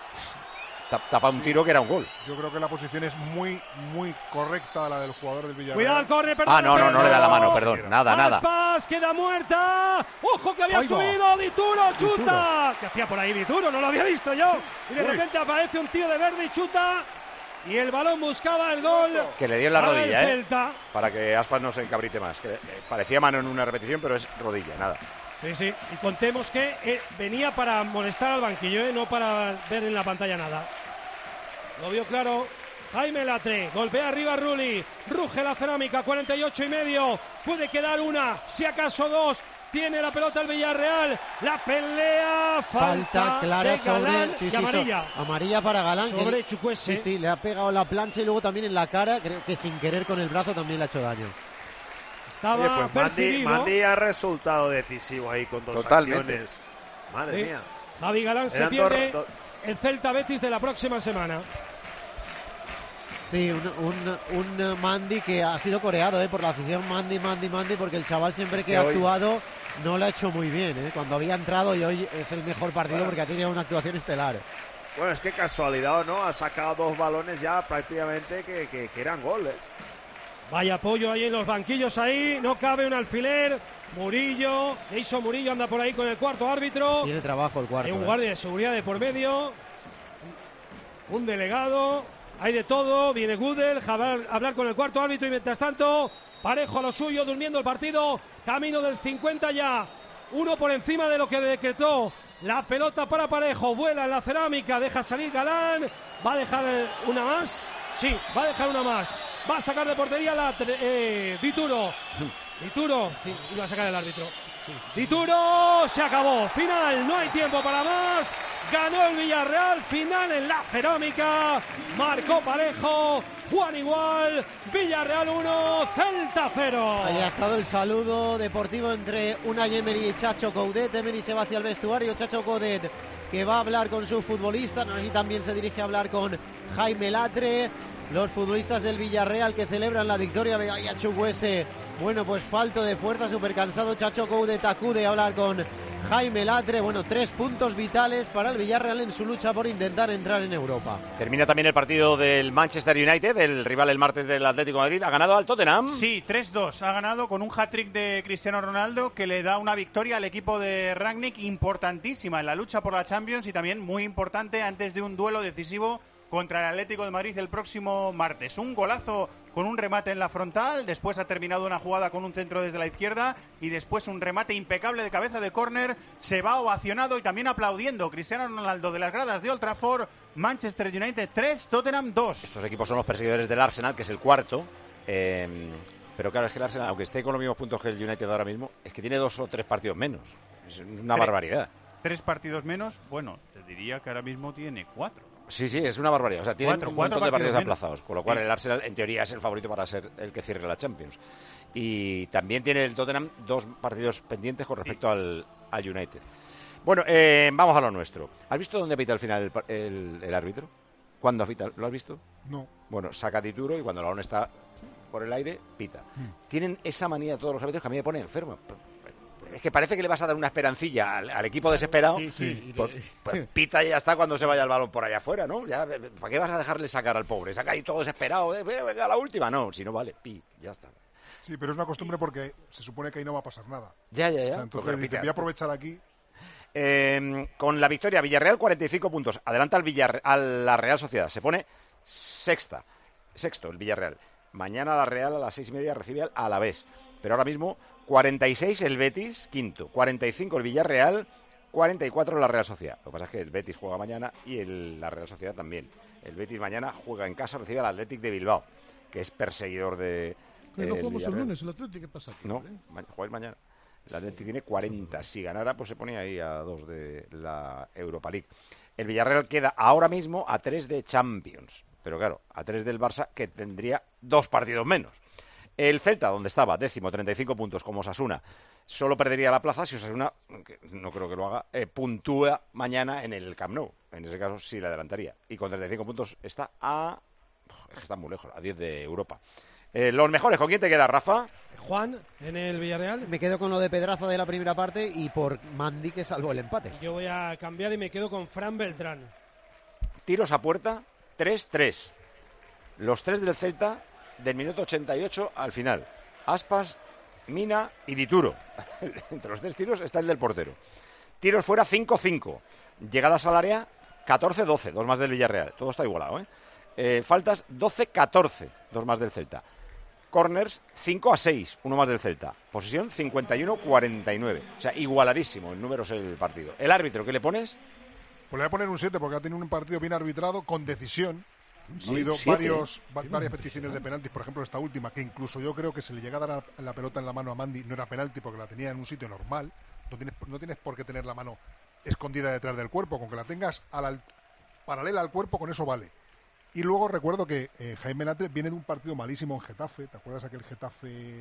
tapa un tiro que era un gol. Yo creo que la posición es muy, muy correcta, la del jugador del Villarreal. Cuidado el córner, perdón. Ah, no, no, no le da la mano, perdón, nada, nada. Aspas, queda muerta. Ojo que había Oigo. subido Dituro, chuta. Dituro. ¿Qué hacía por ahí Dituro? No lo había visto yo. Y de Uy. repente aparece un tío de verde y chuta. Y el balón buscaba el gol. Que le dio en la para rodilla, el ¿eh? Celta. Para que Aspas no se encabrite más. Que, eh, parecía mano en una repetición, pero es rodilla, nada. Sí, sí. Y contemos que eh, venía para molestar al banquillo, ¿eh? No para ver en la pantalla nada. Lo vio claro Jaime Latre. Golpea arriba Rulli. Ruge la cerámica. cuarenta y ocho y medio. Puede quedar una, si acaso dos. Tiene la pelota el Villarreal. La pelea. Falta, Falta clara de Galán sobre sí, y sí, amarilla. So, amarilla para Galán. Sobre que, Chukwueze. Sí, sí, le ha pegado la plancha y luego también en la cara. Creo que sin querer con el brazo también le ha hecho daño. Estaba Oye, pues percibido. Mandi, Mandi ha resultado decisivo ahí con dos Totalmente. acciones. Madre Sí. mía. Javi Galán se Eran pierde dos- el Celta Betis de la próxima semana. Sí, un, un, un Mandi que ha sido coreado ¿eh? por la afición. Mandi, Mandi, Mandi, porque el chaval siempre que Que ha hoy- actuado no lo ha hecho muy bien. ¿eh? Cuando había entrado y hoy es el mejor partido porque ha tenido una actuación estelar. Bueno, es que casualidad o no, ha sacado dos balones ya prácticamente que, que, que eran goles. Vaya apoyo ahí en los banquillos ahí. No cabe un alfiler. Murillo. Jason Murillo anda por ahí con el cuarto árbitro. Tiene trabajo el cuarto. Hay un ¿eh? guardia de seguridad de por medio. Un delegado. Hay de todo. Viene Gudel a hablar, a hablar con el cuarto árbitro. Y mientras tanto, Parejo a lo suyo, durmiendo el partido. Camino del cincuenta ya. Uno por encima de lo que decretó. La pelota para Parejo. Vuela en la cerámica. Deja salir Galán. Va a dejar una más. Sí, va a dejar una más. Va a sacar de portería la eh, Dituro. Dituro. Sí, iba a sacar el árbitro. Dituro, se acabó. Final, no hay tiempo para más. Ganó el Villarreal, final en la Cerámica. Marcó parejo, Juan igual. Villarreal uno, Celta cero. Ahí ha estado el saludo deportivo entre Unai Emery y Chacho Coudet. Emery se va hacia el vestuario, Chacho Coudet que va a hablar con sus futbolistas. No sé si también se dirige a hablar con Jaime Latre. Los futbolistas del Villarreal que celebran la victoria. Vaya Chukwueze, bueno, pues falto de fuerza, súper cansado. Chacho Coudet acude a hablar con Jaime Latre. Bueno, tres puntos vitales para el Villarreal en su lucha por intentar entrar en Europa. Termina también el partido del Manchester United, el rival el martes del Atlético de Madrid. ¿Ha ganado al Tottenham? Sí, tres dos. Ha ganado con un hat-trick de Cristiano Ronaldo que le da una victoria al equipo de Rangnick importantísima en la lucha por la Champions y también muy importante antes de un duelo decisivo contra el Atlético de Madrid el próximo martes. Un golazo con un remate en la frontal, después ha terminado una jugada con un centro desde la izquierda y después un remate impecable de cabeza de córner. Se va ovacionado y también aplaudiendo Cristiano Ronaldo de las gradas de Old Trafford. Manchester United tres, Tottenham dos. Estos equipos son los perseguidores del Arsenal, que es el cuarto. Eh, pero claro, es que el Arsenal, aunque esté con los mismos puntos que el United ahora mismo, es que tiene dos o tres partidos menos. Es una Tres. barbaridad. Tres partidos menos, bueno, te diría que ahora mismo tiene cuatro. Sí, sí, es una barbaridad. O sea, tienen Cuatro, un cuatro montón de partidos partidos aplazados, con lo cual Sí. el Arsenal en teoría es el favorito para ser el que cierre la Champions. Y también tiene el Tottenham dos partidos pendientes con respecto al, al United. Bueno, eh, vamos a lo nuestro. ¿Has visto dónde pita al final el, par- el- el árbitro? ¿Cuándo pita? ¿Lo has visto? No. Bueno, saca Dituro y cuando el balón está por el aire, pita. Tienen esa manía todos los árbitros que a mí me pone enfermo. Es que parece que le vas a dar una esperancilla al, al equipo desesperado. Sí, sí. Pues, pues pita y ya está cuando se vaya el balón por allá afuera, ¿no? Ya, ¿para qué vas a dejarle sacar al pobre? Saca ahí todo desesperado, ¿eh? Venga, la última. No, si no vale, pi, ya está. Sí, pero es una costumbre porque se supone que ahí no va a pasar nada. Ya, ya, ya. O sea, entonces Porque dice, repite. voy a aprovechar aquí. Eh, con la victoria, Villarreal cuarenta y cinco puntos. Adelanta al Villarre- a la Real Sociedad. Se pone sexta. Sexto el Villarreal. Mañana la Real a las seis y media recibe al Alavés. Pero ahora mismo cuarenta y seis el Betis, quinto. cuarenta y cinco el Villarreal, cuarenta y cuatro la Real Sociedad. Lo que pasa es que el Betis juega mañana y el- la Real Sociedad también. El Betis mañana juega en casa, recibe al Athletic de Bilbao, que es perseguidor de... Pero no el jugamos el Villarreal. lunes, el Atlético, ¿qué pasa aquí? No, hombre? ma- jugáis mañana. El Athletic tiene cuarenta. Si ganara, pues se ponía ahí a dos de la Europa League. El Villarreal queda ahora mismo a tres de Champions. Pero claro, a tres del Barça, que tendría dos partidos menos. El Celta, donde estaba, décimo, treinta y cinco puntos, como Osasuna, solo perdería la plaza si Osasuna, que no creo que lo haga, eh, puntúa mañana en el Camp Nou. En ese caso sí le adelantaría. Y con treinta y cinco puntos está a... Es que está muy lejos, a diez de Europa. Eh, los mejores, ¿con quién te queda, Rafa? Juan, en el Villarreal. Me quedo con lo de Pedraza de la primera parte y por Mandy que salvó el empate. Yo voy a cambiar y me quedo con Fran Beltrán. Tiros a puerta, tres tres. Los tres del Celta del minuto ochenta y ocho al final. Aspas, Mina y Dituro. Entre los tres tiros está el del portero. Tiros fuera, cinco cinco. Llegadas al área, catorce doce. Dos más del Villarreal. Todo está igualado, ¿eh? Eh, faltas, doce catorce. Dos más del Celta. Corners, cinco a seis. Uno más del Celta. Posesión, cincuenta y uno cuarenta y nueve. O sea, igualadísimo en números el partido. ¿El árbitro qué le pones? Pues le voy a poner un siete porque ha tenido un partido bien arbitrado, con decisión. Sí, ha habido siete. varios, va- Qué varias peticiones de penaltis, por ejemplo esta última, que incluso yo creo que se le llega a dar la, la pelota en la mano a Mandy, no era penalti porque la tenía en un sitio normal. No tienes, no tienes por qué tener la mano escondida detrás del cuerpo, con que la tengas a la, al- paralela al cuerpo, con eso vale. Y luego recuerdo que eh, Jaime Latre viene de un partido malísimo en Getafe. ¿Te acuerdas aquel Getafe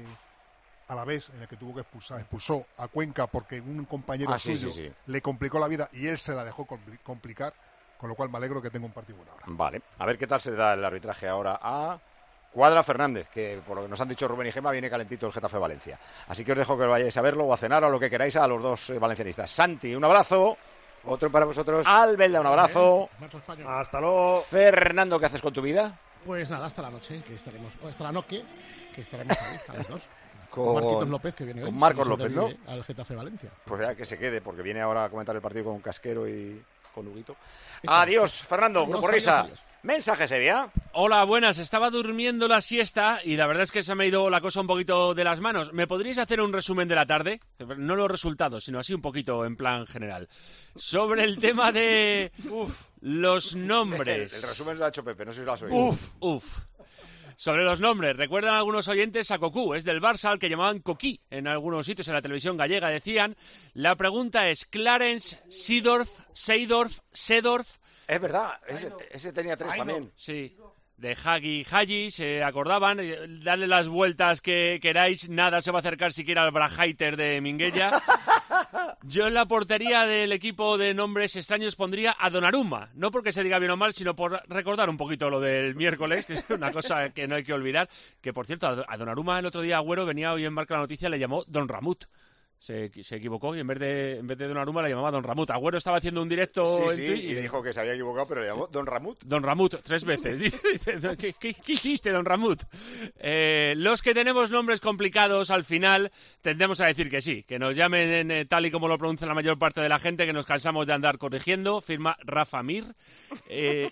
a la vez en el que tuvo que expulsar, expulsó a Cuenca porque un compañero Ah, sí, suyo sí, sí. le complicó la vida y él se la dejó compli- complicar? Con lo cual me alegro que tenga un partido bueno ahora. Vale, a ver qué tal se da el arbitraje ahora a Cuadra Fernández, que por lo que nos han dicho Rubén y Gemma, viene calentito el Getafe Valencia. Así que os dejo que vayáis a verlo o a cenar o lo que queráis a los dos eh, valencianistas. Santi, un abrazo. Otro para vosotros. Albelda, un abrazo. Macho español. Hasta luego. Fernando, ¿qué haces con tu vida? Pues nada, hasta la noche, que estaremos, o hasta la noche, que estaremos ahí, a las dos. Con- Con Marquitos López, que viene hoy. con Marcos si López, ¿no? sobrevive Al Getafe Valencia. Pues ya que se quede, porque viene ahora a comentar el partido con Casquero y con Huguito. Está Adiós, Fernando, Adiós, Grupo adiós, Risa. adiós. Mensaje, Sevilla. Hola, buenas. Estaba durmiendo la siesta y la verdad es que se me ha ido la cosa un poquito de las manos. ¿Me podríais hacer un resumen de la tarde? No los resultados, sino así un poquito en plan general. Sobre el tema de uf, los nombres. El, el resumen lo ha hecho Pepe, no sé si lo has oído. Uf, uf. Sobre los nombres, recuerdan algunos oyentes a Cocu, es del Barça, al que llamaban Coquí en algunos sitios en la televisión gallega, decían. La pregunta es, Clarence, Seedorf, Seydorf, Sedorf... Es verdad, ese, ese tenía tres también. Sí. De Hagi Hagi, se acordaban, dadle las vueltas que queráis, nada se va a acercar siquiera al Brajaiter de Minguella. Yo en la portería del equipo de nombres extraños pondría a Donnarumma, no porque se diga bien o mal, sino por recordar un poquito lo del miércoles, que es una cosa que no hay que olvidar, que por cierto, a Donnarumma el otro día Agüero venía hoy en Marca la Noticia, le llamó Don Ramut. Se, se equivocó y en vez de en vez de Donnarumma le llamaba Don Ramut. Agüero estaba haciendo un directo sí, en sí, Twitch y, y dijo que se había equivocado, pero le llamó Don Ramut. Don Ramut, tres veces. ¿Qué, qué, qué hiciste, Don Ramut? Eh, los que tenemos nombres complicados, al final tendemos a decir que sí, que nos llamen en, eh, tal y como lo pronuncia la mayor parte de la gente, que nos cansamos de andar corrigiendo. Firma Rafa Mir. Eh,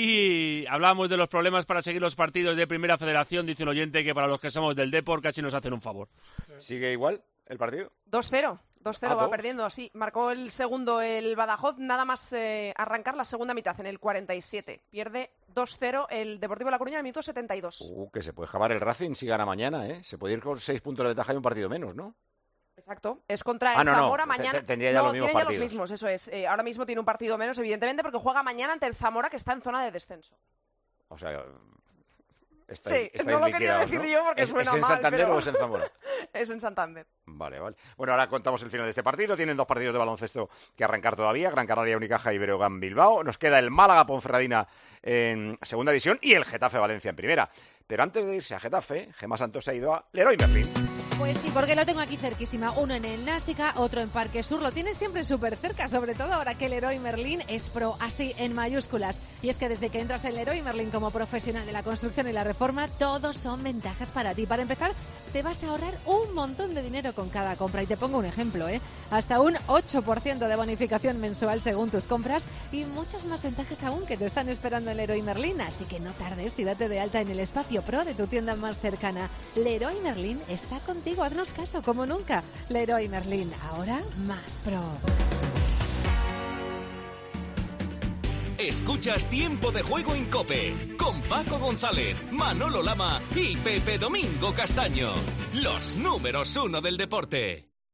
y hablamos de los problemas para seguir los partidos de Primera Federación. Dice un oyente que para los que somos del Depor casi nos hacen un favor. ¿Sigue igual el partido? dos cero. dos cero Ah, va dos. perdiendo, sí. Marcó el segundo el Badajoz, nada más eh, arrancar la segunda mitad en el cuarenta y siete. Pierde dos cero el Deportivo La Coruña en el minuto setenta y dos. Uh, que se puede acabar el Racing si gana mañana, ¿eh? Se puede ir con seis puntos de ventaja y un partido menos, ¿no? Exacto. Es contra el Ah, no, no. Zamora Te- mañana. te- tendría ya no, los mismos tiene ya los partidos. mismos, eso es. Eh, ahora mismo tiene un partido menos, evidentemente, porque juega mañana ante el Zamora, que está en zona de descenso. O sea, estáis, Sí, estáis no lo quería liquidados, decir ¿no? yo porque ¿Es, suena ¿Es en mal, Santander pero- o es en Zamora? Es en Santander. Vale, vale. Bueno, ahora contamos el final de este partido. Tienen dos partidos de baloncesto que arrancar todavía. Gran Canaria, Unicaja y Breogán Bilbao. Nos queda el Málaga Ponferradina en segunda división y el Getafe Valencia en primera. Pero antes de irse a Getafe, Gemma Santos ha ido a Leroy Merlin. Pues sí, porque lo tengo aquí cerquísima. Uno en el Násica, otro en Parque Sur. Lo tienen siempre súper cerca, sobre todo ahora que Leroy Merlin es pro, así en mayúsculas. Y es que desde que entras en Leroy Merlin como profesional de la construcción y la reforma, todos son ventajas para ti. Para empezar, te vas a ahorrar un montón de dinero con cada compra. Y te pongo un ejemplo, ¿eh? Hasta un ocho por ciento de bonificación mensual según tus compras y muchas más ventajas aún que te están esperando en Leroy Merlin. Así que no tardes y date de alta en el espacio pro de tu tienda más cercana. Leroy Merlin está contigo, haznos caso como nunca. Leroy Merlin, ahora más pro. Escuchas Tiempo de Juego en COPE con Paco González, Manolo Lama y Pepe Domingo Castaño. Los números uno del deporte.